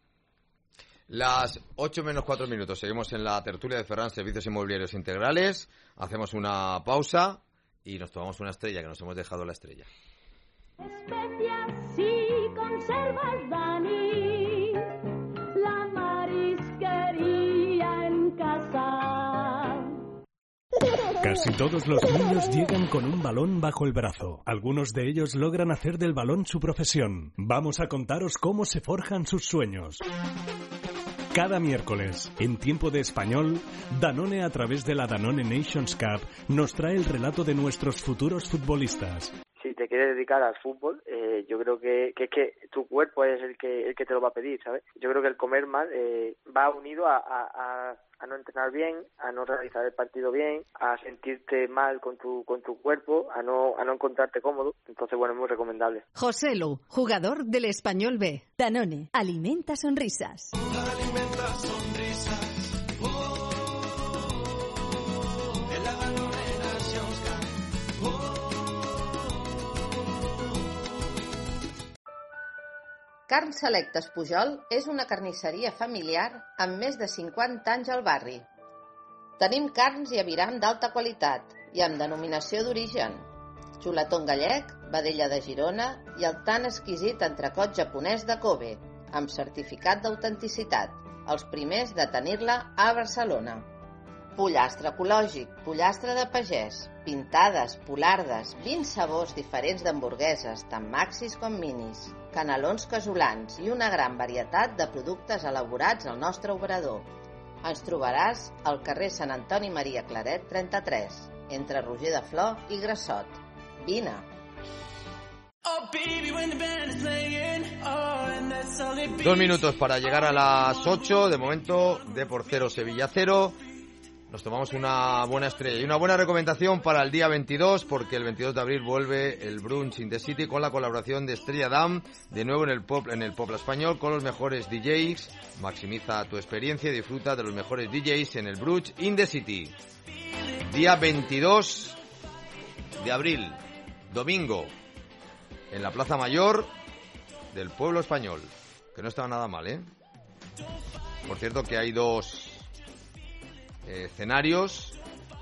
Las ocho menos cuatro minutos. Seguimos en la tertulia de Ferran Servicios Inmobiliarios Integrales. Hacemos una pausa y nos tomamos una estrella, que nos hemos dejado la estrella. Especias y conservas, Dani, la marisquería en casa. Casi todos los niños llegan con un balón bajo el brazo. Algunos de ellos logran hacer del balón su profesión. Vamos a contaros cómo se forjan sus sueños. Cada miércoles, en Tiempo de Español, Danone, a través de la Danone Nations Cup, nos trae el relato de nuestros futuros futbolistas. Si te quieres dedicar al fútbol, eh, yo creo que, que es que tu cuerpo es el que el que te lo va a pedir, ¿sabes? Yo creo que el comer mal eh, va unido a, a, a, a no entrenar bien, a no realizar el partido bien, a sentirte mal con tu con tu cuerpo, a no a no encontrarte cómodo. Entonces, bueno, es muy recomendable. José Lu, jugador del Español B. Danone, alimenta sonrisas. Alimenta sonrisas. Carn Selectes Pujol és una carnisseria familiar amb més de cinquanta anys al barri. Tenim carns i aviram d'alta qualitat i amb denominació d'origen. Xuletón gallec, vedella de Girona i el tan exquisit entrecot japonès de Kobe, amb certificat d'autenticitat, els primers de tenir-la a Barcelona. Pollastre ecològic, pollastre de pagès, pintades, polardes, vint sabors diferents d'hamburgueses, tant maxis com minis, canelons casolans i una gran varietat de productes elaborats al nostre obrador. Ens trobaràs al carrer Sant Antoni Maria Claret trenta-tres, entre Roger de Flor i Grassot. Vine! Dos minutos para llegar a las ocho. De momento, Depor cero, Sevilla cero. Nos tomamos una buena estrella y una buena recomendación para el día veintidós, porque el veintidós de abril vuelve el Brunch in the City con la colaboración de Estrella Damm, de nuevo en el pop, en el Popla Español, con los mejores D Js. Maximiza tu experiencia y disfruta de los mejores D Js en el Brunch in the City. Día veintidós de abril, domingo, en la Plaza Mayor del Pueblo Español, que no estaba nada mal, ¿eh? Por cierto que hay dos escenarios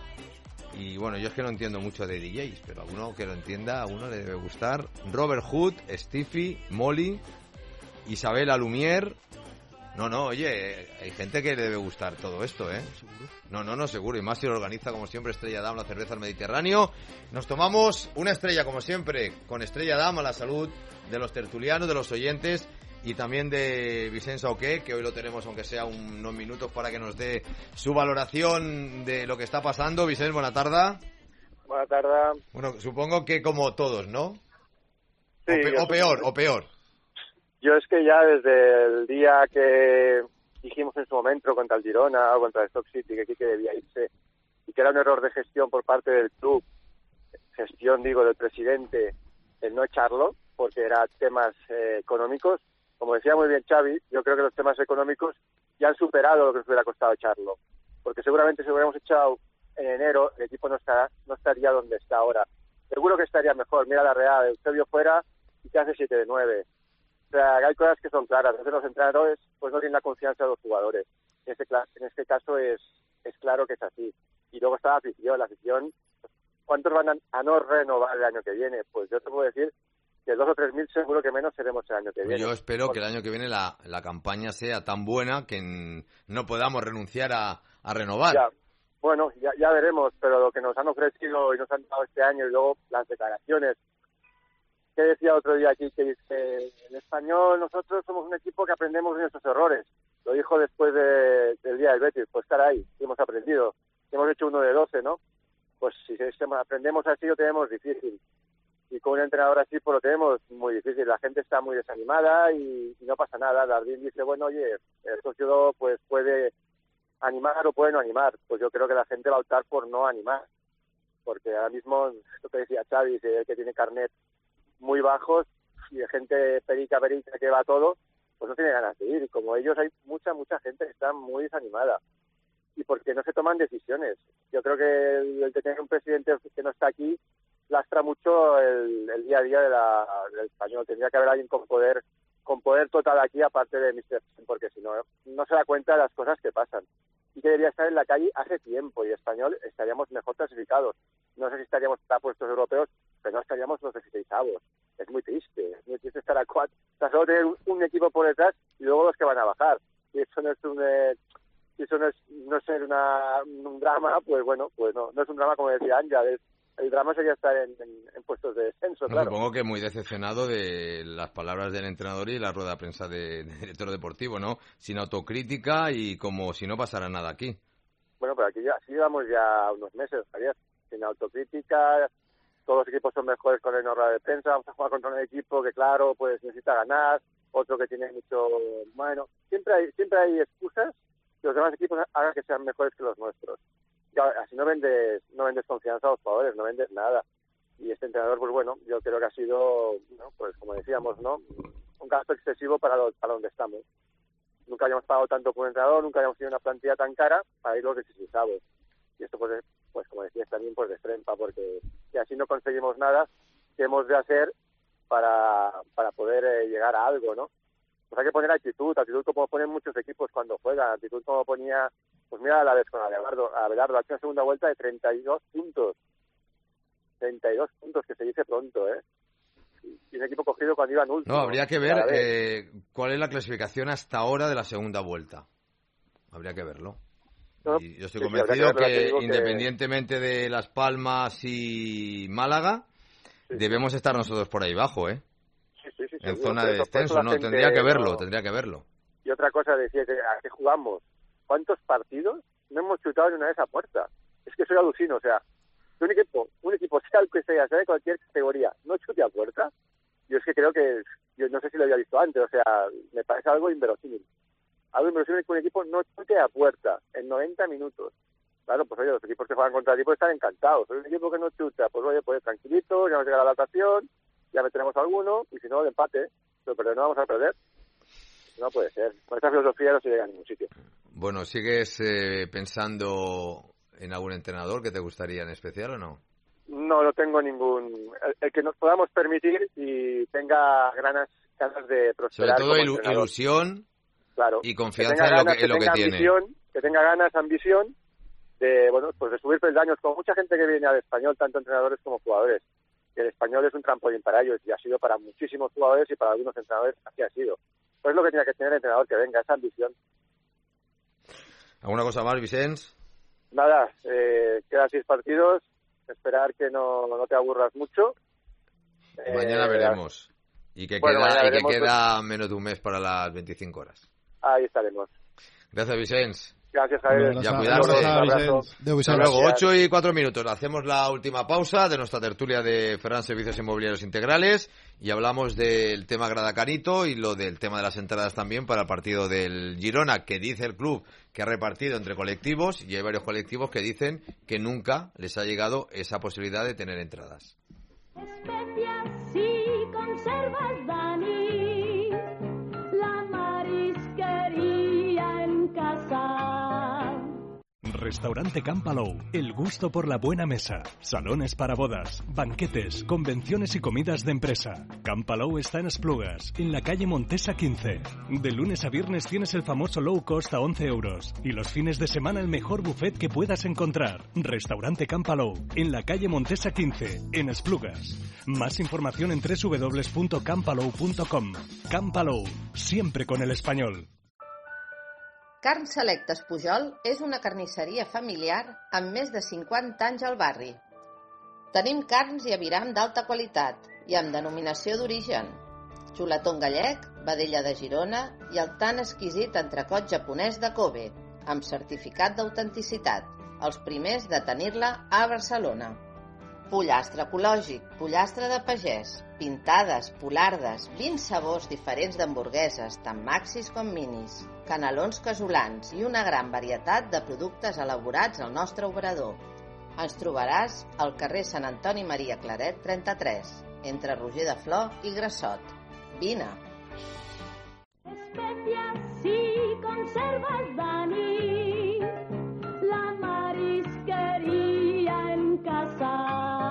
y bueno, yo es que no entiendo mucho de D Js, pero a uno que lo entienda, a uno le debe gustar. Robert Hood, Stiffy, Molly, Isabel Alumier. No, no, oye, hay gente que le debe gustar todo esto, ¿eh? No, no, no, seguro. Y más si lo organiza, como siempre, Estrella Damm, la cerveza al Mediterráneo. Nos tomamos una estrella, como siempre, con Estrella Damm, a la salud de los tertulianos, de los oyentes y también de Vicenç Auqué, que hoy lo tenemos, aunque sea unos minutos, para que nos dé su valoración de lo que está pasando. Vicenç, buena tarde. Buena tarde. Bueno, supongo que como todos, ¿no? Sí, o, pe- o peor, o peor. Yo es que ya desde el día que dijimos en su momento contra el Girona o contra el Stoke City que Quique debía irse y que era un error de gestión por parte del club, gestión digo del presidente, el no echarlo porque eran temas eh, económicos. Como decía muy bien Xavi, yo creo que los temas económicos ya han superado lo que nos hubiera costado echarlo, porque seguramente si hubiéramos echado en enero el equipo no está, no estaría donde está ahora. Seguro que estaría mejor. Mira la Real, Eusebio fuera y te hace siete de nueve. O sea, hay cosas que son claras. A veces los entrenadores pues no tienen la confianza de los jugadores. En este, en este caso es, es claro que es así. Y luego está la afición. La afición, ¿cuántos van a, a no renovar el año que viene? Pues yo te puedo decir que dos o tres mil seguro que menos seremos el año que viene. Yo espero que el año que viene la, la campaña sea tan buena que n- no podamos renunciar a, a renovar. Ya. Bueno, ya, ya veremos, pero lo que nos han ofrecido y nos han dado este año y luego las declaraciones. ¿Qué decía otro día aquí? Que dice, en español nosotros somos un equipo que aprendemos de nuestros errores. Lo dijo después de, del día del Betis. Pues caray, hemos aprendido. hemos hecho uno de doce, ¿no? Pues si aprendemos así lo tenemos difícil. Y con un entrenador así pues lo tenemos muy difícil. La gente está muy desanimada y, y no pasa nada. Darwin dice, bueno, oye, el socio pues puede animar o puede no animar. Pues yo creo que la gente va a optar por no animar. Porque ahora mismo, lo que decía Xavi, el que tiene carnet muy bajos y de gente perica, perica que va a todo, pues no tiene ganas de ir. Y como ellos hay mucha, mucha gente que está muy desanimada. Y porque no se toman decisiones. Yo creo que el, el de tener un presidente que no está aquí lastra mucho el, el día a día de la, del Español. Tendría que haber alguien con poder con poder total aquí, aparte de míster porque si no, no se da cuenta de las cosas que pasan. Y que debería estar en la calle hace tiempo, y Español estaríamos mejor clasificados. No sé si estaríamos a puestos europeos, pero no estaríamos los dieciseisavos. Es muy triste, es muy triste estar a cuatro. O sea, solo tener un, un equipo por detrás y luego los que van a bajar. Y eso no es un... Eh, si eso no es, no es una, un drama, pues bueno, pues no, no es un drama como decía Anja, es, el drama sería estar en, en, en puestos de descenso, no, claro. Supongo que muy decepcionado de las palabras del entrenador y la rueda de prensa de, de director deportivo, ¿no? Sin autocrítica y como si no pasara nada aquí. Bueno, pero aquí ya, así llevamos ya unos meses, ¿sabías? Sin autocrítica, todos los equipos son mejores con la rueda de prensa, vamos a jugar contra un equipo que claro, pues necesita ganar, otro que tiene mucho... Bueno, siempre hay, siempre hay excusas que los demás equipos hagan que sean mejores que los nuestros. Ya, así no vendes no vendes confianza a los jugadores, no vendes nada. Y este entrenador, pues bueno, yo creo que ha sido, ¿no? Pues como decíamos, ¿no? Un gasto excesivo para, lo, para donde estamos. Nunca habíamos pagado tanto por un entrenador, nunca habíamos tenido una plantilla tan cara para ir los dieciseisavos. Y esto, pues, pues como decías también, pues destrempa, porque si así no conseguimos nada, ¿qué hemos de hacer para, para poder eh, llegar a algo, ¿no? Pues hay que poner actitud, actitud como ponen muchos equipos cuando juegan, actitud como ponía, pues mira a la vez con Abelardo, Abelardo ha hecho una segunda vuelta de treinta y dos puntos, treinta y dos puntos, que se dice pronto, ¿eh? Y un equipo cogido cuando iban último. No, habría que ver eh, cuál es la clasificación hasta ahora de la segunda vuelta, habría que verlo. No, y yo estoy sí, convencido sí, que, que independientemente que... de Las Palmas y Málaga, sí, debemos estar nosotros por ahí abajo, ¿eh? Sí, sí, en zona de descenso, no, tendría que verlo, no... tendría que verlo. Y otra cosa, decía que a qué jugamos, ¿cuántos partidos no hemos chutado ni una vez a puerta? Es que soy alucino, o sea, un equipo, un equipo sea el que sea, sea de cualquier categoría, no chute a puerta, yo es que creo que, yo no sé si lo había visto antes, o sea, me parece algo inverosímil. Algo inverosímil que un equipo no chute a puerta en noventa minutos. Claro, pues oye, los equipos que juegan contra el equipo están encantados. Soy un equipo que no chuta, pues oye, pues tranquilito, ya nos llega la adaptación, ya meteremos alguno, y si no, el empate, pero, pero no vamos a perder. No puede ser. Con esta filosofía no se llega a ningún sitio. Bueno, ¿sigues eh, pensando en algún entrenador que te gustaría en especial o no? No, no tengo ningún... El, el que nos podamos permitir y tenga ganas, ganas de prosperar. Sobre todo ilu- ilusión, claro, y confianza en lo que, en que, lo que tiene. Ambición, que tenga ganas, ambición de, bueno, pues de subir peldaños, con mucha gente que viene al Español, tanto entrenadores como jugadores. El Español es un trampolín para ellos y ha sido para muchísimos jugadores y para algunos entrenadores así ha sido. Pues es lo que tiene que tener el entrenador, que venga, esa ambición. ¿Alguna cosa más, Vicens? Nada, eh, quedan seis partidos, esperar que no, no te aburras mucho. Mañana eh, veremos. Y que bueno, queda, y que veremos, queda pues... menos de un mes para las veinticinco horas. Ahí estaremos. Gracias, Vicens. Gracias, Javier. Ya cuidarse. Hasta luego, ocho y cuatro minutos. Hacemos la última pausa de nuestra tertulia de Ferran Servicios Inmobiliarios Integrales y hablamos del tema Gradacanito y lo del tema de las entradas también para el partido del Girona, que dice el club que ha repartido entre colectivos, y hay varios colectivos que dicen que nunca les ha llegado esa posibilidad de tener entradas. Especias y conservas, Dani, la marisquería en casa. Restaurante Campalou, el gusto por la buena mesa, salones para bodas, banquetes, convenciones y comidas de empresa. Campalou está en Esplugas, en la calle Montesa quince. De lunes a viernes tienes el famoso low cost a once euros y los fines de semana el mejor buffet que puedas encontrar. Restaurante Campalou, en la calle Montesa quince, en Esplugas. Más información en doble u doble u doble u punto campalou punto com. Campalou, siempre con el español. Carn Selectes Pujol és una carnisseria familiar amb més de cinquanta anys al barri. Tenim carns i aviram d'alta qualitat i amb denominació d'origen. Xuletón gallec, vedella de Girona i el tan exquisit entrecot japonès de Kobe, amb certificat d'autenticitat. els primers de tenir-la a Barcelona. Pollastre ecològic, pollastre de pagès, pintades, polardes, vint sabors diferents d'hamburgueses, tant maxis com minis, canelons casolans i una gran varietat de productes elaborats al nostre obrador. Ens trobaràs al carrer Sant Antoni Maria Claret trenta-tres, entre Roger de Flor i Grassot. Vine! Especias y conservas, Dani, la marisquería en casa.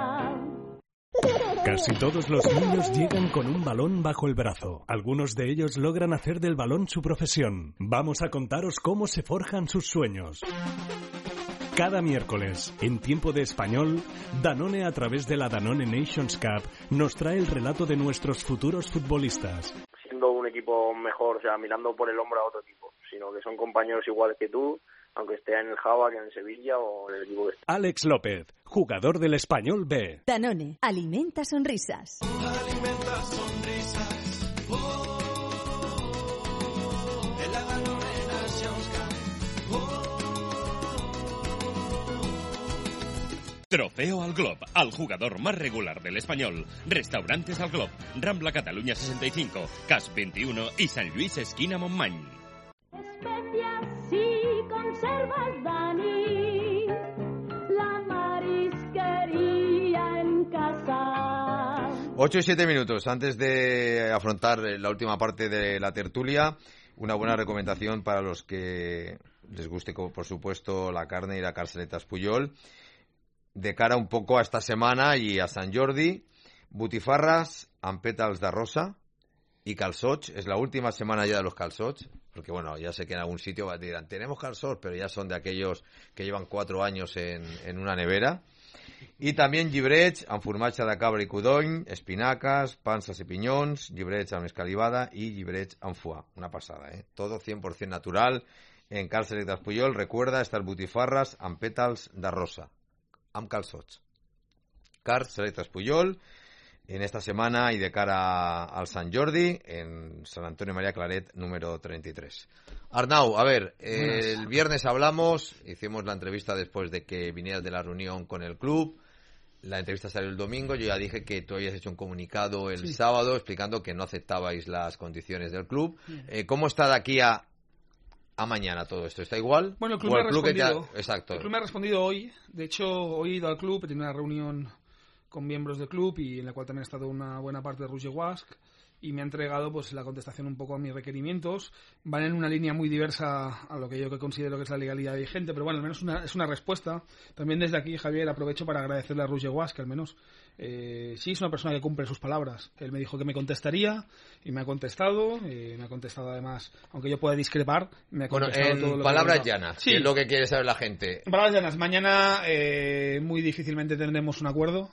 Casi todos los niños llegan con un balón bajo el brazo. Algunos de ellos logran hacer del balón su profesión. Vamos a contaros cómo se forjan sus sueños. Cada miércoles, en Tiempo de Español, Danone, a través de la Danone Nations Cup, nos trae el relato de nuestros futuros futbolistas. Siendo un equipo mejor, o sea, mirando por el hombro a otro equipo, sino que son compañeros iguales que tú, aunque esté en el Java, que en el Sevilla o en el equipo que esté. Alex López, jugador del Español B. Danone, alimenta sonrisas. Alimenta sonrisas. Oh, en la Danone Nations Cup. Trofeo al Glob, al jugador más regular del Español. Restaurantes al Glob, Rambla Cataluña sesenta y cinco, Cas veintiuno y San Luis esquina Montmany. Especias y conservas, Dani, la marisquería en casa. Ocho y siete minutos. Antes de afrontar la última parte de la tertulia, una buena recomendación para los que les guste, por supuesto, la carne y la carceletas Puyol. De cara un poco a esta semana y a Sant Jordi, botifarras amb pétals de rosa y calçots. Es la última semana ya de los calçots, porque bueno, ya sé que en algún sitio dirán, tenemos calçots, pero ya son de aquellos que llevan cuatro años en, en una nevera. Y también llibrets amb formatge de cabra i codony, espinacas, panses y piñons, llibrets amb escalivada y llibrets amb foie. Una pasada, ¿eh? Todo cien por ciento natural en Cal Selectes Puyol. Recuerda estas botifarras amb pétals de rosa. Amb calçots. Car Selectes Puyol, en esta semana y de cara al Sant Jordi, en San Antonio María Claret, número treinta y tres. Arnau, a ver, eh, el viernes hablamos, hicimos la entrevista después de que vinieras de la reunión con el club. La entrevista salió el domingo, yo ya dije que tú habías hecho un comunicado el sí. sábado explicando que no aceptabais las condiciones del club. Eh, ¿Cómo está de aquí a... a mañana todo esto? ¿Está igual? Bueno, el club, me, el ha club respondido, que te ha... Exacto. El club me ha respondido hoy. De hecho, hoy he ido al clup, he tenido una reunión con miembros del club y en la cual también ha estado una buena parte de Roger Wask y me ha entregado pues la contestación un poco a mis requerimientos. Van en una línea muy diversa a lo que yo que considero que es la legalidad vigente, pero bueno, al menos una, es una respuesta. También desde aquí, Javier, aprovecho para agradecerle a Roger Wask, que al menos eh, sí es una persona que cumple sus palabras. Él me dijo que me contestaría y me ha contestado, eh, me ha contestado además, aunque yo pueda discrepar, me ha contestado bueno, en todo lo palabras que llanas, sí. ¿qué es lo que quiere saber la gente? En palabras llanas, mañana eh, muy difícilmente tendremos un acuerdo.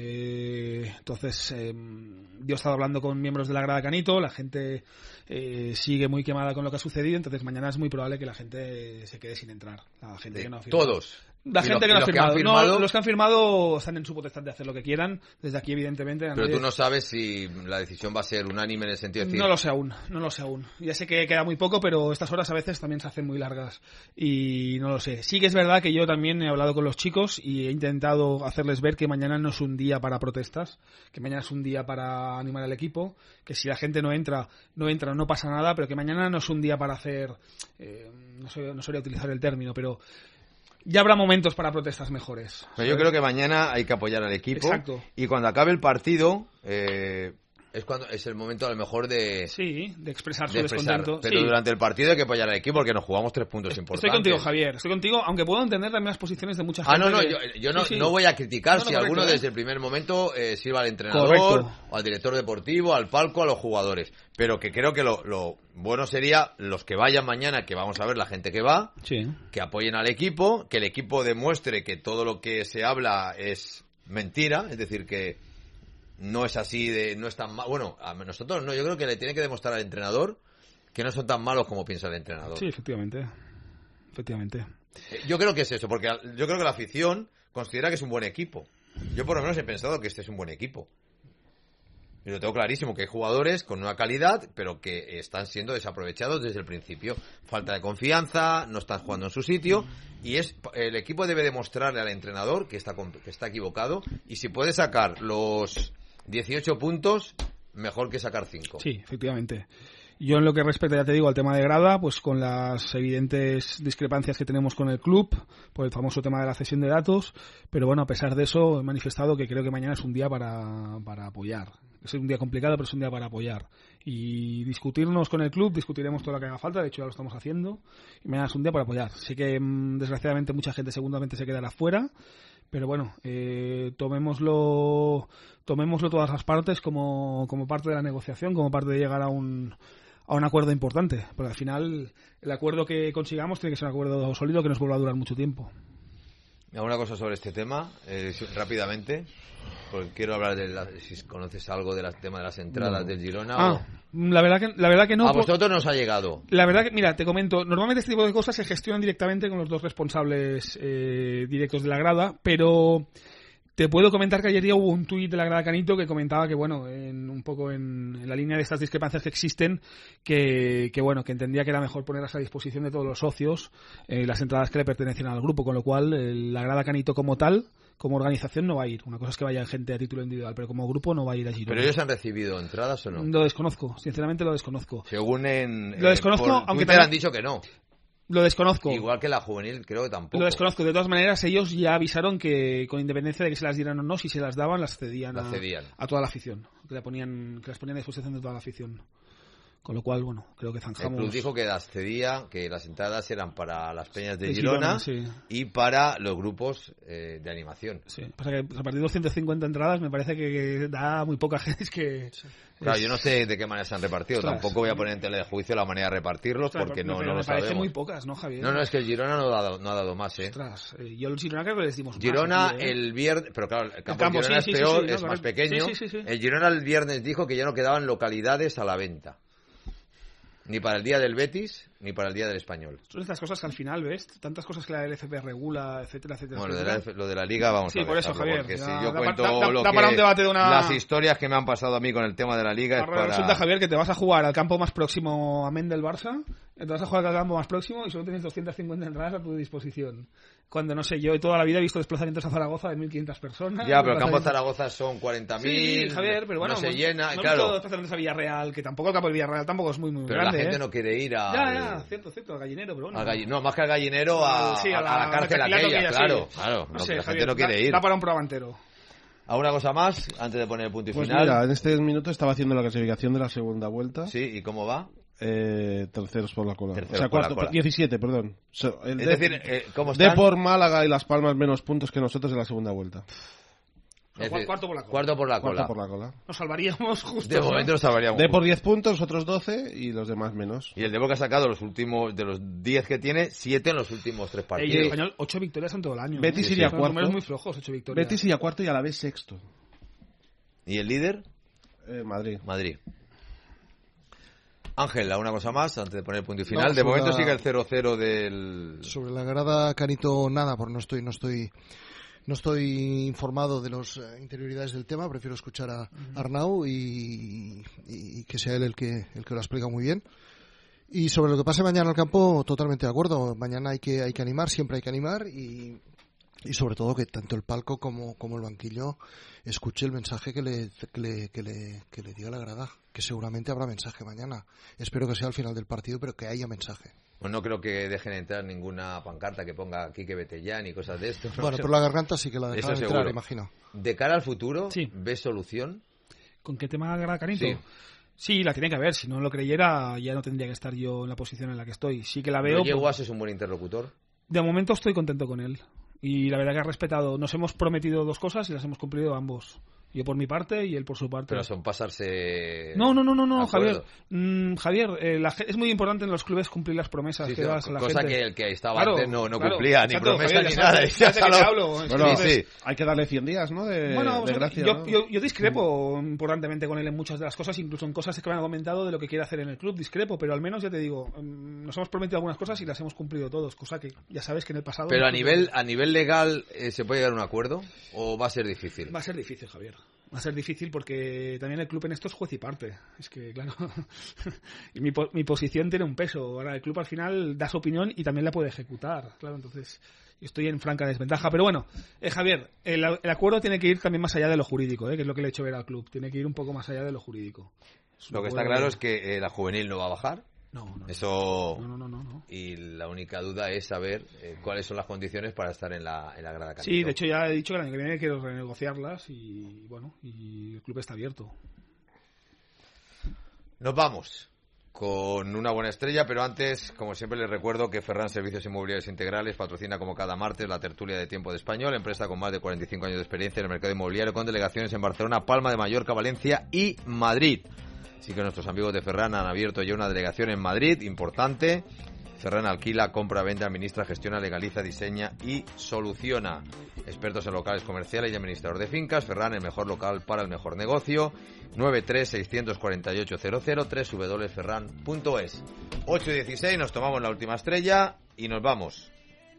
Eh, entonces eh, yo he estado hablando con miembros de la grada Canito, la gente eh, sigue muy quemada con lo que ha sucedido, entonces mañana es muy probable que la gente se quede sin entrar, la gente de que no ha firmado. Todos. La gente lo, que no ha firmado. que firmado... No, los que han firmado están en su potestad de hacer lo que quieran. Desde aquí, evidentemente... Pero nadie... tú no sabes si la decisión va a ser unánime en el sentido de decir... No lo sé aún, no lo sé aún. Ya sé que queda muy poco, pero estas horas a veces también se hacen muy largas. Y no lo sé. Sí que es verdad que yo también he hablado con los chicos y he intentado hacerles ver que mañana no es un día para protestas, que mañana es un día para animar al equipo, que si la gente no entra, no entra, no pasa nada, pero que mañana no es un día para hacer... Eh, no sé, no sabría utilizar el término, pero... Ya habrá momentos para protestas mejores. Pero yo creo que mañana hay que apoyar al equipo. Exacto. Y cuando acabe el partido, eh, es cuando es el momento a lo mejor de... Sí, de expresar de su expresar. descontento. Pero sí. durante el partido hay que apoyar al equipo porque nos jugamos tres puntos importantes. Estoy contigo, Javier. Estoy contigo, aunque puedo entender también las posiciones de mucha gente. Ah, no, no. De... Yo, yo no, sí, sí. no voy a criticar no, no, si correcto, alguno ¿eh? desde el primer momento eh, sirva al entrenador, correcto. o al director deportivo, al palco, a los jugadores. Pero que creo que lo, lo bueno sería los que vayan mañana, que vamos a ver la gente que va, sí. que apoyen al equipo, que el equipo demuestre que todo lo que se habla es mentira, es decir, que no es así, de no es tan mal. Bueno, a nosotros no, yo creo que le tiene que demostrar al entrenador que no son tan malos como piensa el entrenador. Sí, efectivamente. Efectivamente. Yo creo que es eso, porque yo creo que la afición considera que es un buen equipo. Yo por lo menos he pensado que este es un buen equipo. Y lo tengo clarísimo, que hay jugadores con una calidad, pero que están siendo desaprovechados desde el principio. Falta de confianza, no están jugando en su sitio, y es el equipo debe demostrarle al entrenador que está, que está equivocado, y si puede sacar los dieciocho puntos, mejor que sacar cinco. Sí, efectivamente. Yo en lo que respecta, ya te digo, al tema de grada, pues con las evidentes discrepancias que tenemos con el club, por el famoso tema de la cesión de datos, pero bueno, a pesar de eso, he manifestado que creo que mañana es un día para, para apoyar. Es un día complicado, pero es un día para apoyar. Y discutirnos con el club, discutiremos todo lo que haga falta, de hecho ya lo estamos haciendo, y mañana es un día para apoyar. Sé que, desgraciadamente, mucha gente seguramente se quedará fuera, pero bueno, eh, tomémoslo, tomémoslo todas las partes como, como parte de la negociación, como parte de llegar a un... a un acuerdo importante, porque al final el acuerdo que consigamos tiene que ser un acuerdo sólido que nos vuelva a durar mucho tiempo. ¿Alguna cosa sobre este tema? Eh, rápidamente, porque quiero hablar de la, si conoces algo del tema de las entradas no. del Girona. Ah, o... la verdad que la verdad que no. A vosotros nos ha llegado. La verdad que, mira, te comento, normalmente este tipo de cosas se gestionan directamente con los dos responsables eh, directos de la grada, pero te puedo comentar que ayer día hubo un tuit de la grada Canito que comentaba que, bueno, en, un poco en, en la línea de estas discrepancias que existen, que, que bueno, que entendía que era mejor ponerlas a disposición de todos los socios eh, las entradas que le pertenecen al grupo, con lo cual eh, la grada Canito como tal, como organización, no va a ir. Una cosa es que vaya gente a título individual, pero como grupo no va a ir allí. ¿Pero ellos han recibido entradas o no? Lo desconozco, sinceramente lo desconozco. Según en... Lo desconozco, eh, por aunque Twitter también... han dicho que no. Lo desconozco. Igual que la juvenil, creo que tampoco. Lo desconozco. De todas maneras, ellos ya avisaron que, con independencia de que se las dieran o no, si se las daban, las cedían, las cedían. A, a toda la afición. Que, la ponían, que las ponían a disposición de toda la afición. Con lo cual, bueno, creo que zanjamos... El club dijo que las cedía, que las entradas eran para las peñas de, de Girona, Girona sí. y para los grupos eh, de animación. Sí, pasa que a partir de doscientas cincuenta entradas me parece que da muy poca gente. Es que... Sí. Claro, es... yo no sé de qué manera se han repartido. Ostras. Tampoco voy a poner en tela de juicio la manera de repartirlos. Ostras, porque no, no lo me sabemos. parece muy pocas, ¿no, Javier? No, no, es que el Girona no ha dado, no ha dado más, ¿eh? Ostras, eh, yo el Girona creo que les dimos Girona más. Girona el viernes... Pero claro, el campo, el campo de Girona sí, es sí, peor, sí, sí, es no, más no, pequeño. Sí, sí, sí, sí. El Girona el viernes dijo que ya no quedaban localidades a la venta. Ni para el día del Betis, ni para el día del Español. Son estas cosas que al final, ¿ves? Tantas cosas que la L F P regula, etcétera, etcétera. Bueno, etcétera. De la, lo de la Liga vamos sí, a ver. Sí, por eso, Javier. Porque ya, si yo da, cuento da, da, lo da que, para un debate de una... las historias que me han pasado a mí con el tema de la Liga... Ahora es para... resulta, Javier, que te vas a jugar al campo más próximo a Men del Barça, te vas a jugar al campo más próximo y solo tienes doscientas cincuenta entradas a tu disposición. Cuando, no sé, yo toda la vida he visto desplazamientos a Zaragoza de mil quinientas personas. Ya, pero el campo de Zaragoza son cuarenta mil. Sí, Javier, pero bueno, no se llena, no claro. He desplazamientos a Villarreal, que tampoco el campo de Villarreal tampoco es muy, muy pero grande. Pero la gente ¿eh? no quiere ir a... Ya, ya, cierto, cierto, al gallinero, pero bueno. Al gall... No, más que al gallinero, a, sí, a, la, a la cárcel aquella, aquella, claro. Sí. claro no no, sé, la Javier, gente no quiere da, ir. Da para un programa entero. ¿Alguna cosa más antes de poner el punto y pues final? Mira, en este minuto estaba haciendo la clasificación de la segunda vuelta. Sí, ¿y cómo va? Eh, terceros por la cola. Terceros o sea, por cuarto, la cola. diecisiete, perdón. El es de, decir, eh, ¿cómo están? Depor, Málaga y Las Palmas menos puntos que nosotros en la segunda vuelta. Es decir, cuarto por la cola. Cuarto por la cola. Cuarto por la cola. Nos salvaríamos justo. De momento nos salvaríamos. Depor diez puntos, otros doce y los demás menos. Y el Depor que ha sacado los últimos, de los diez que tiene, siete en los últimos tres partidos. Y el Español, ocho victorias en todo el año. Betis ¿no? iría sí, cuarto. Números muy flojos, ocho victorias. Betis iría cuarto y a la vez sexto. ¿Y el líder? Eh, Madrid. Madrid. Ángel, ¿alguna cosa más antes de poner el punto y final? No, de momento la... sigue el cero cero del... Sobre la grada Canito nada, porque no estoy no estoy no estoy informado de las interioridades del tema, prefiero escuchar a Arnau y, y que sea él el que el que lo explica muy bien. Y sobre lo que pase mañana al campo, totalmente de acuerdo. Mañana hay que hay que animar, siempre hay que animar y y sobre todo que tanto el palco como, como el banquillo escuche el mensaje que le, que le, que le, que le diga la grada, que seguramente habrá mensaje mañana. Espero que sea al final del partido, pero que haya mensaje. Pues no creo que dejen entrar ninguna pancarta que ponga Quique Betellán y cosas de esto. ¿no? Bueno, por la garganta sí que la dejan entrar, seguro. Imagino. De cara al futuro, sí. ¿ves solución? ¿Con qué tema grada Canito? Sí. Sí, la tiene que haber. Si no lo creyera, ya no tendría que estar yo en la posición en la que estoy. Sí que la veo. ¿Roger Guas es un buen interlocutor? De momento estoy contento con él. Y la verdad que ha respetado. Nos hemos prometido dos cosas y las hemos cumplido ambos. Yo por mi parte y él por su parte. Pero son pasarse... No, no, no, no, no Javier. Mm, Javier, eh, la, es muy importante en los clubes cumplir las promesas sí, que sí, das a la cosa gente. que el que estaba claro, antes no, no claro, cumplía exacto, ni promesa Javier, ni nada. Ya sé que te hablo. Bueno, sí, sí. Hay que darle cien días, ¿no? De, bueno, de gracia, yo, ¿no? yo, yo discrepo importantemente con él en muchas de las cosas, incluso en cosas que me han comentado de lo que quiere hacer en el club, discrepo, pero al menos ya te digo, nos hemos prometido algunas cosas y las hemos cumplido todos, cosa que ya sabes que en el pasado... Pero a nivel, a nivel legal, eh, ¿se puede llegar a un acuerdo o va a ser difícil? Va a ser difícil, Javier. Va a ser difícil porque también el club en esto es juez y parte. Es que, claro, y mi, mi posición tiene un peso. Ahora el club al final da su opinión y también la puede ejecutar. Claro, entonces yo estoy en franca desventaja. Pero bueno, eh, Javier, el, el acuerdo tiene que ir también más allá de lo jurídico, eh, que es lo que le he hecho ver al club. Tiene que ir un poco más allá de lo jurídico. Lo que está claro es que eh, la juvenil no va a bajar. No, no, Eso no, no, no, no, no. Y la única duda es saber eh, cuáles son las condiciones para estar en la, en la grada Canito. Sí, de hecho ya he dicho que el año que viene quiero renegociarlas y bueno, y el club está abierto. Nos vamos con una buena estrella, pero antes, como siempre, les recuerdo que Ferran Servicios Inmobiliarios Integrales patrocina como cada martes la tertulia de Tiempo de Español, empresa con más de cuarenta y cinco años de experiencia en el mercado inmobiliario, con delegaciones en Barcelona, Palma de Mallorca, Valencia y Madrid. Así que nuestros amigos de Ferran han abierto ya una delegación en Madrid, importante. Ferran alquila, compra, vende, administra, gestiona, legaliza, diseña y soluciona. Expertos en locales comerciales y administrador de fincas. Ferran, el mejor local para el mejor negocio. nueve tres seis cuatro ocho cero cero, w w w punto ferran punto es. ocho y dieciséis, nos tomamos la última estrella y nos vamos.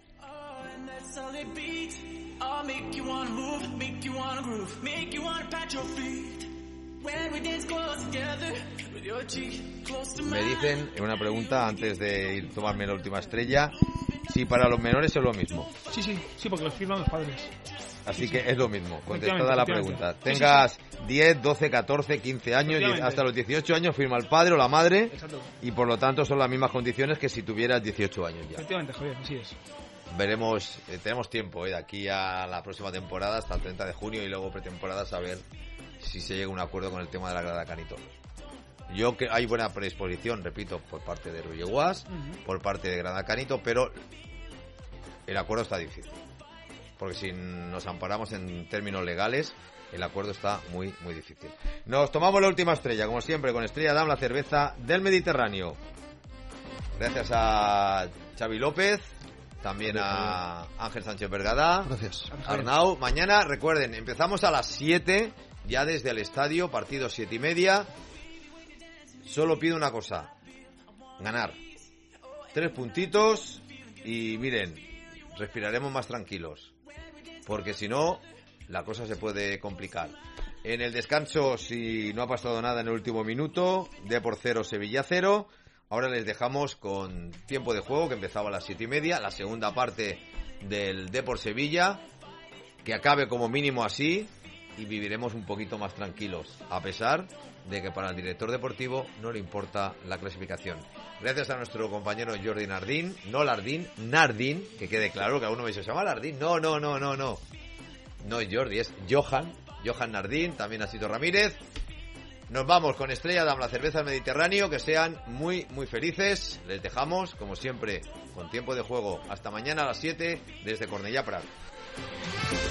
Me dicen, en una pregunta antes de ir tomarme la última estrella, si para los menores es lo mismo. Sí, sí, sí, porque los firman los padres. Así sí, que sí. es lo mismo, contestada la pregunta. Tengas sí, sí, sí. diez, doce, catorce, quince años, hasta los dieciocho años firma el padre o la madre. Exacto. Y por lo tanto son las mismas condiciones que si tuvieras dieciocho años ya. Efectivamente, Javier, así es. Veremos, eh, tenemos tiempo eh, de aquí a la próxima temporada, hasta el treinta de junio y luego pretemporada, saber si se llega a un acuerdo con el tema de la grada Canito. Yo que hay buena predisposición, repito, por parte de Ruyeguas, uh-huh. por parte de Grada Canito, pero el acuerdo está difícil. Porque si nos amparamos en términos legales, el acuerdo está muy, muy difícil. Nos tomamos la última estrella, como siempre, con Estrella Damm, la cerveza del Mediterráneo. Gracias a Xavi López, también a Ángel Sánchez Bergadá. Gracias. Arnau, mañana, recuerden, empezamos a las siete, ya desde el estadio, partido siete y media. Solo pido una cosa, ganar. Tres puntitos y miren, respiraremos más tranquilos. Porque si no, la cosa se puede complicar. En el descanso, si no ha pasado nada en el último minuto, Depor cero, Sevilla cero. Ahora les dejamos con tiempo de juego, que empezaba a las siete y media, la segunda parte del Depor Sevilla, que acabe como mínimo así y viviremos un poquito más tranquilos, a pesar de que para el director deportivo no le importa la clasificación. Gracias a nuestro compañero Jordi Nardín, no Lardín, Nardín, que quede claro que a uno me dice, ¿se llama Lardín? No, no, no, no, no. No es Jordi, es Johan, Johan Nardín, también Asito Ramírez. Nos vamos con Estrella Damm, la cerveza del Mediterráneo, que sean muy, muy felices. Les dejamos, como siempre, con tiempo de juego. Hasta mañana a las siete, desde Cornellà Prat.